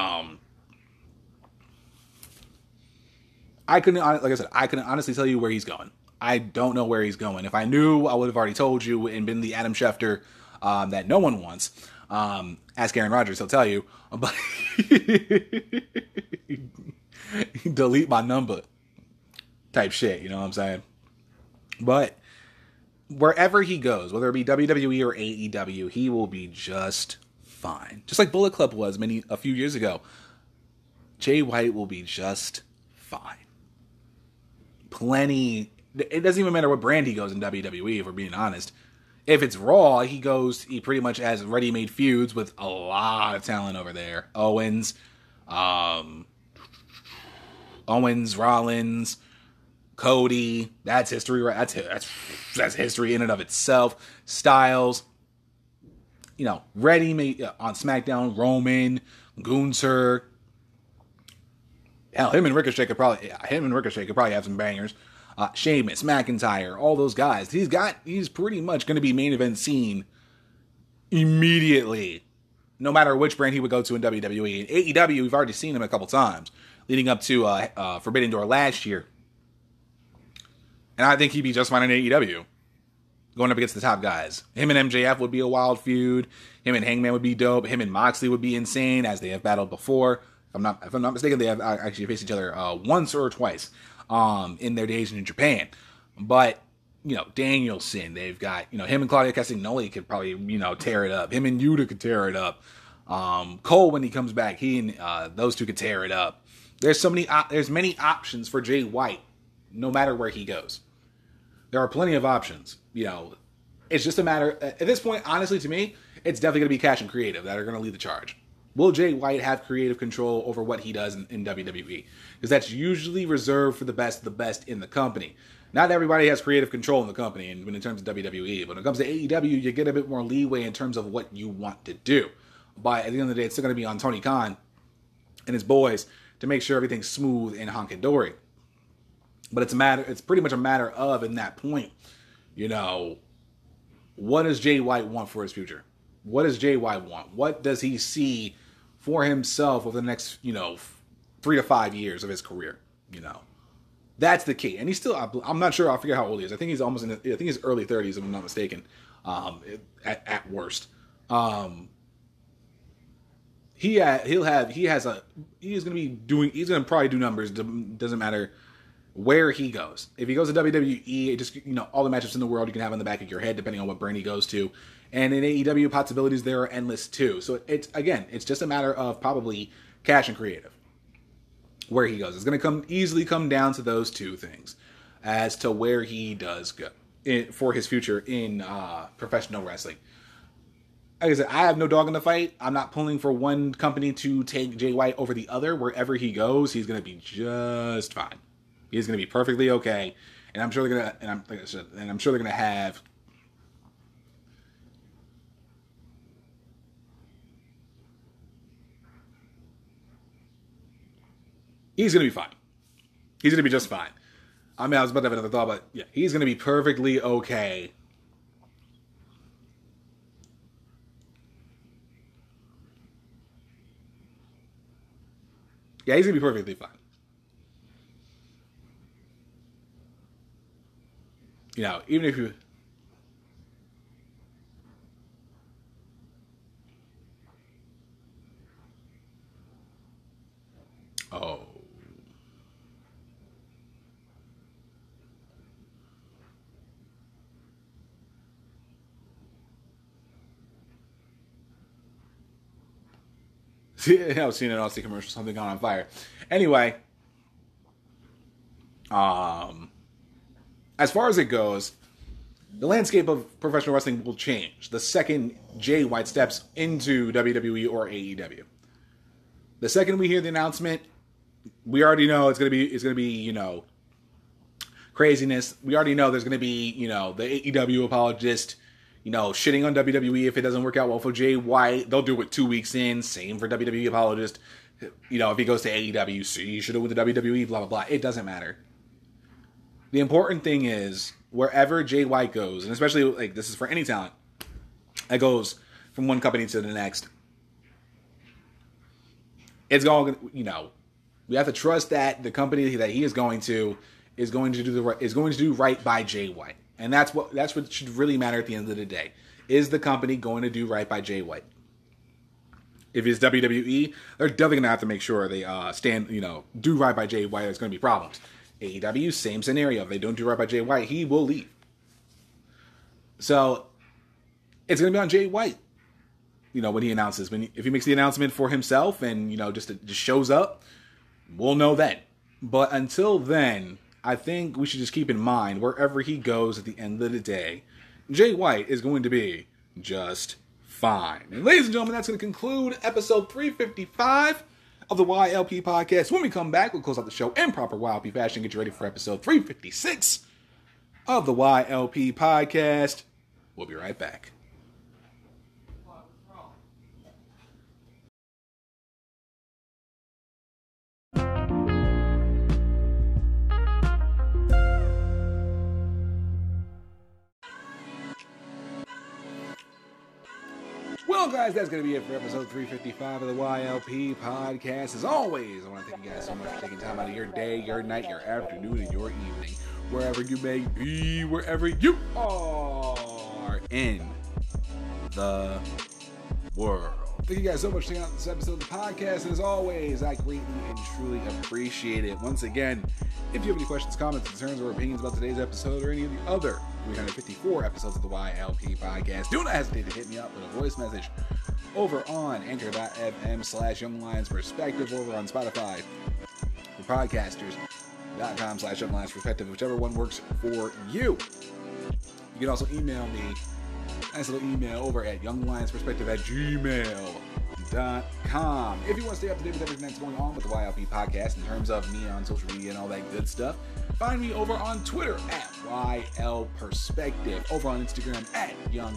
[SPEAKER 1] I couldn't honestly tell you where he's going. I don't know where he's going. If I knew, I would have already told you and been the Adam Schefter that no one wants. Ask Aaron Rodgers, he'll tell you. But delete my number type shit, you know what I'm saying? But wherever he goes, whether it be WWE or AEW, he will be just fine. Just like Bullet Club was a few years ago. Jay White will be just fine. It doesn't even matter what brand he goes in WWE, if we're being honest. If it's Raw, he pretty much has ready-made feuds with a lot of talent over there. Owens, Rollins, Cody, that's history, right? That's history in and of itself. Styles, Reddy on SmackDown, Roman, Gunther. Hell, him and Ricochet could probably have some bangers. Sheamus, McIntyre, all those guys. He's pretty much going to be main event scene immediately, no matter which brand he would go to in WWE. In AEW, we've already seen him a couple times, leading up to Forbidden Door last year. And I think he'd be just fine in AEW, going up against the top guys. Him and MJF would be a wild feud. Him and Hangman would be dope. Him and Moxley would be insane, as they have battled before. If I'm not mistaken, they have actually faced each other once or twice in their days in Japan. But, Danielson, they've got, him and Claudio Castagnoli could probably, tear it up. Him and Yuta could tear it up. Cole, when he comes back, he and those two could tear it up. There's many options for Jay White, no matter where he goes. There are plenty of options. It's just a matter, at this point, honestly, to me, it's definitely going to be Cash and Creative that are going to lead the charge. Will Jay White have creative control over what he does in WWE? Because that's usually reserved for the best in the company. Not everybody has creative control in the company and when in terms of WWE. But when it comes to AEW, you get a bit more leeway in terms of what you want to do. But at the end of the day, it's still going to be on Tony Khan and his boys to make sure everything's smooth and honky-dory. But it's pretty much a matter of, in that point, what does Jay White want for his future? What does Jay White want? What does he see for himself over the next, 3 to 5 years of his career? That's the key. And he's still, I'm not sure, I forget how old he is. I think he's he's early 30s, if I'm not mistaken, at worst. He's going to probably do numbers. Doesn't matter where he goes. If he goes to WWE, all the matchups in the world you can have on the back of your head, depending on what brand he goes to. And in AEW, possibilities there are endless too. So it's just a matter of probably cash and creative where he goes. It's going to easily come down to those two things as to where he does go for his future in professional wrestling. Like I said, I have no dog in the fight. I'm not pulling for one company to take Jay White over the other. Wherever he goes, he's going to be just fine. He's going to be perfectly okay. And I'm sure they're going to, I'm sure they're going to have. He's going to be fine. He's going to be just fine. I mean, I was about to have another thought, but yeah, he's going to be perfectly okay. Yeah, he's going to be perfectly fine. Even if you... Oh. I was seeing an Aussie commercial, something gone on fire. Anyway, as far as it goes, the landscape of professional wrestling will change the second Jay White steps into WWE or AEW. The second we hear the announcement, we already know it's gonna be craziness. We already know there's gonna be the AEW apologist, shitting on WWE if it doesn't work out well for Jay White. They'll do it 2 weeks in. Same for WWE apologist. If he goes to AEW, so you should have with the WWE, blah, blah, blah. It doesn't matter. The important thing is, wherever Jay White goes, and especially, this is for any talent that goes from one company to the next, it's going, we have to trust that the company that he is going to do right by Jay White. And that's what should really matter at the end of the day. Is the company going to do right by Jay White? If it's WWE, they're definitely going to have to make sure they do right by Jay White. There's going to be problems. AEW, same scenario. If they don't do right by Jay White, he will leave. So it's going to be on Jay White. When he announces, if he makes the announcement for himself and just shows up, we'll know then. But until then, I think we should just keep in mind, wherever he goes at the end of the day, Jay White is going to be just fine. And ladies and gentlemen, that's going to conclude episode 355 of the YLP podcast. When we come back, we'll close out the show in proper YLP fashion. Get you ready for episode 356 of the YLP podcast. We'll be right back. Well, guys, that's going to be it for episode 355 of the YLP podcast. As always, I want to thank you guys so much for taking time out of your day, your night, your afternoon, and your evening, wherever you may be, wherever you are in the world. Thank you guys so much for checking out this episode of the podcast. And as always, I greatly and truly appreciate it. Once again, if you have any questions, comments, concerns, or opinions about today's episode or any of the other 354 episodes of the YLP podcast, do not hesitate to hit me up with a voice message over on anchor.fm/YoungLionsPerspective, over on Spotify for podcasters.com/YoungLionsPerspective, whichever one works for you. You can also email me, nice little email over at younglionsperspective@gmail.com. If you want to stay up to date with everything that's going on with the YLP podcast in terms of me on social media and all that good stuff, find me over on Twitter at YLPerspective, over on Instagram at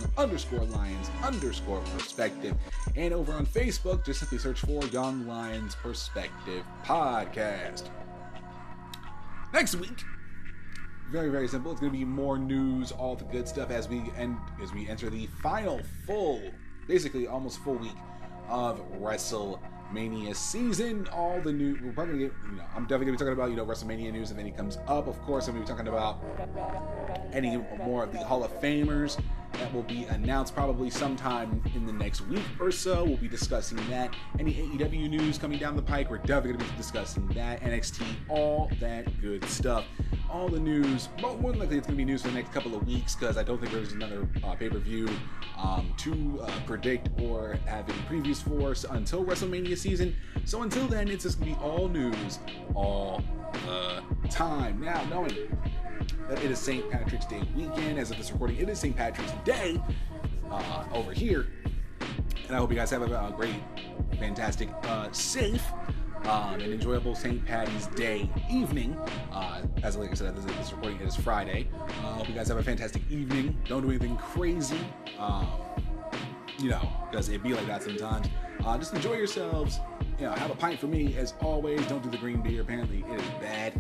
[SPEAKER 1] young_lions_perspective, and over on Facebook, just simply search for Young Lions Perspective Podcast. Next week, very, very simple. It's going to be more news, all the good stuff as we enter the final basically almost full week of WrestleMania season. All the new, we're probably gonna get, I'm definitely going to be talking about, WrestleMania news if any comes up. Of course, I'm going to be talking about any more of the Hall of Famers that will be announced probably sometime in the next week or so. We'll be discussing that. Any AEW news coming down the pike, we're definitely going to be discussing that. NXT, all that good stuff. All the news, more than likely it's going to be news for the next couple of weeks because I don't think there's another pay-per-view to predict or have any previews for until WrestleMania season. So until then, it's just going to be all news all the time. Now, knowing that it is St. Patrick's Day weekend, as of this recording, it is St. Patrick's Day over here. And I hope you guys have a great, fantastic, safe, and enjoyable St. Patty's Day evening. As like I said, this recording is Friday. Hope you guys have a fantastic evening. Don't do anything crazy, because it'd be like that sometimes. Just enjoy yourselves. Have a pint for me, as always. Don't do the green beer. Apparently, it is bad.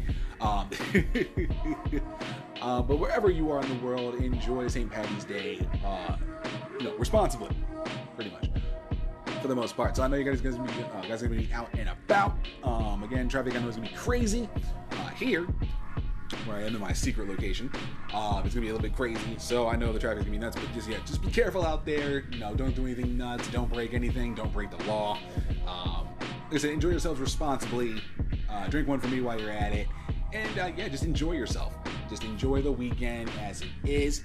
[SPEAKER 1] But wherever you are in the world, enjoy St. Patty's Day, responsibly, pretty much, for the most part. So I know you guys are going to be out and about. Again, traffic I know is going to be crazy here, where I am in my secret location. It's going to be a little bit crazy, so I know the traffic's going to be nuts, but just be careful out there. Don't do anything nuts. Don't break anything. Don't break the law. Like I said, enjoy yourselves responsibly. Drink one for me while you're at it. And, just enjoy yourself. Just enjoy the weekend as it is.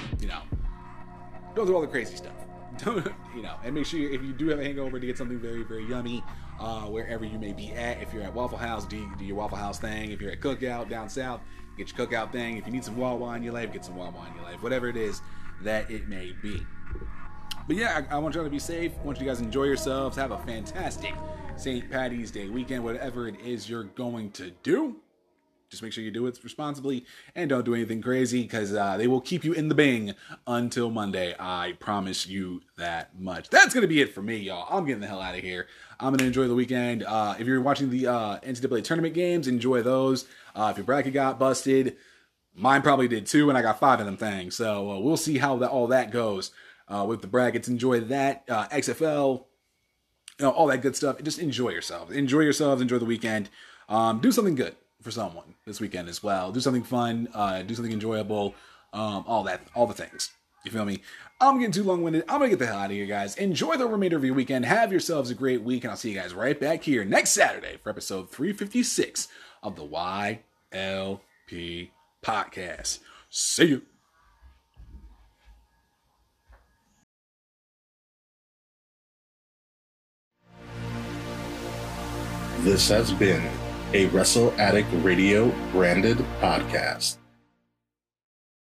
[SPEAKER 1] Don't do all the crazy stuff. And make sure if you do have a hangover to get something very, very yummy, wherever you may be at. If you're at Waffle House, do your Waffle House thing. If you're at Cookout down south, get your Cookout thing. If you need some Wawa in your life, get some Wawa in your life. Whatever it is that it may be. But yeah, I want y'all to be safe. I want you guys to enjoy yourselves. Have a fantastic St. Patty's Day weekend. Whatever it is you're going to do, just make sure you do it responsibly and don't do anything crazy, because they will keep you in the Bing until Monday. I promise you that much. That's going to be it for me, y'all. I'm getting the hell out of here. I'm going to enjoy the weekend. If you're watching the NCAA tournament games, enjoy those. If your bracket got busted, mine probably did too, and I got 5 of them things. So we'll see how all that goes with the brackets. Enjoy that. XFL, all that good stuff. Just enjoy yourselves. Enjoy yourselves. Enjoy the weekend. Do something good for someone this weekend as well. Do something fun. Do something enjoyable. All the things. You feel me? I'm getting too long-winded. I'm going to get the hell out of here, guys. Enjoy the remainder of your weekend. Have yourselves a great week, and I'll see you guys right back here next Saturday for episode 356 of the YLP podcast. See you.
[SPEAKER 3] This has been a Wrestle Addict Radio branded podcast.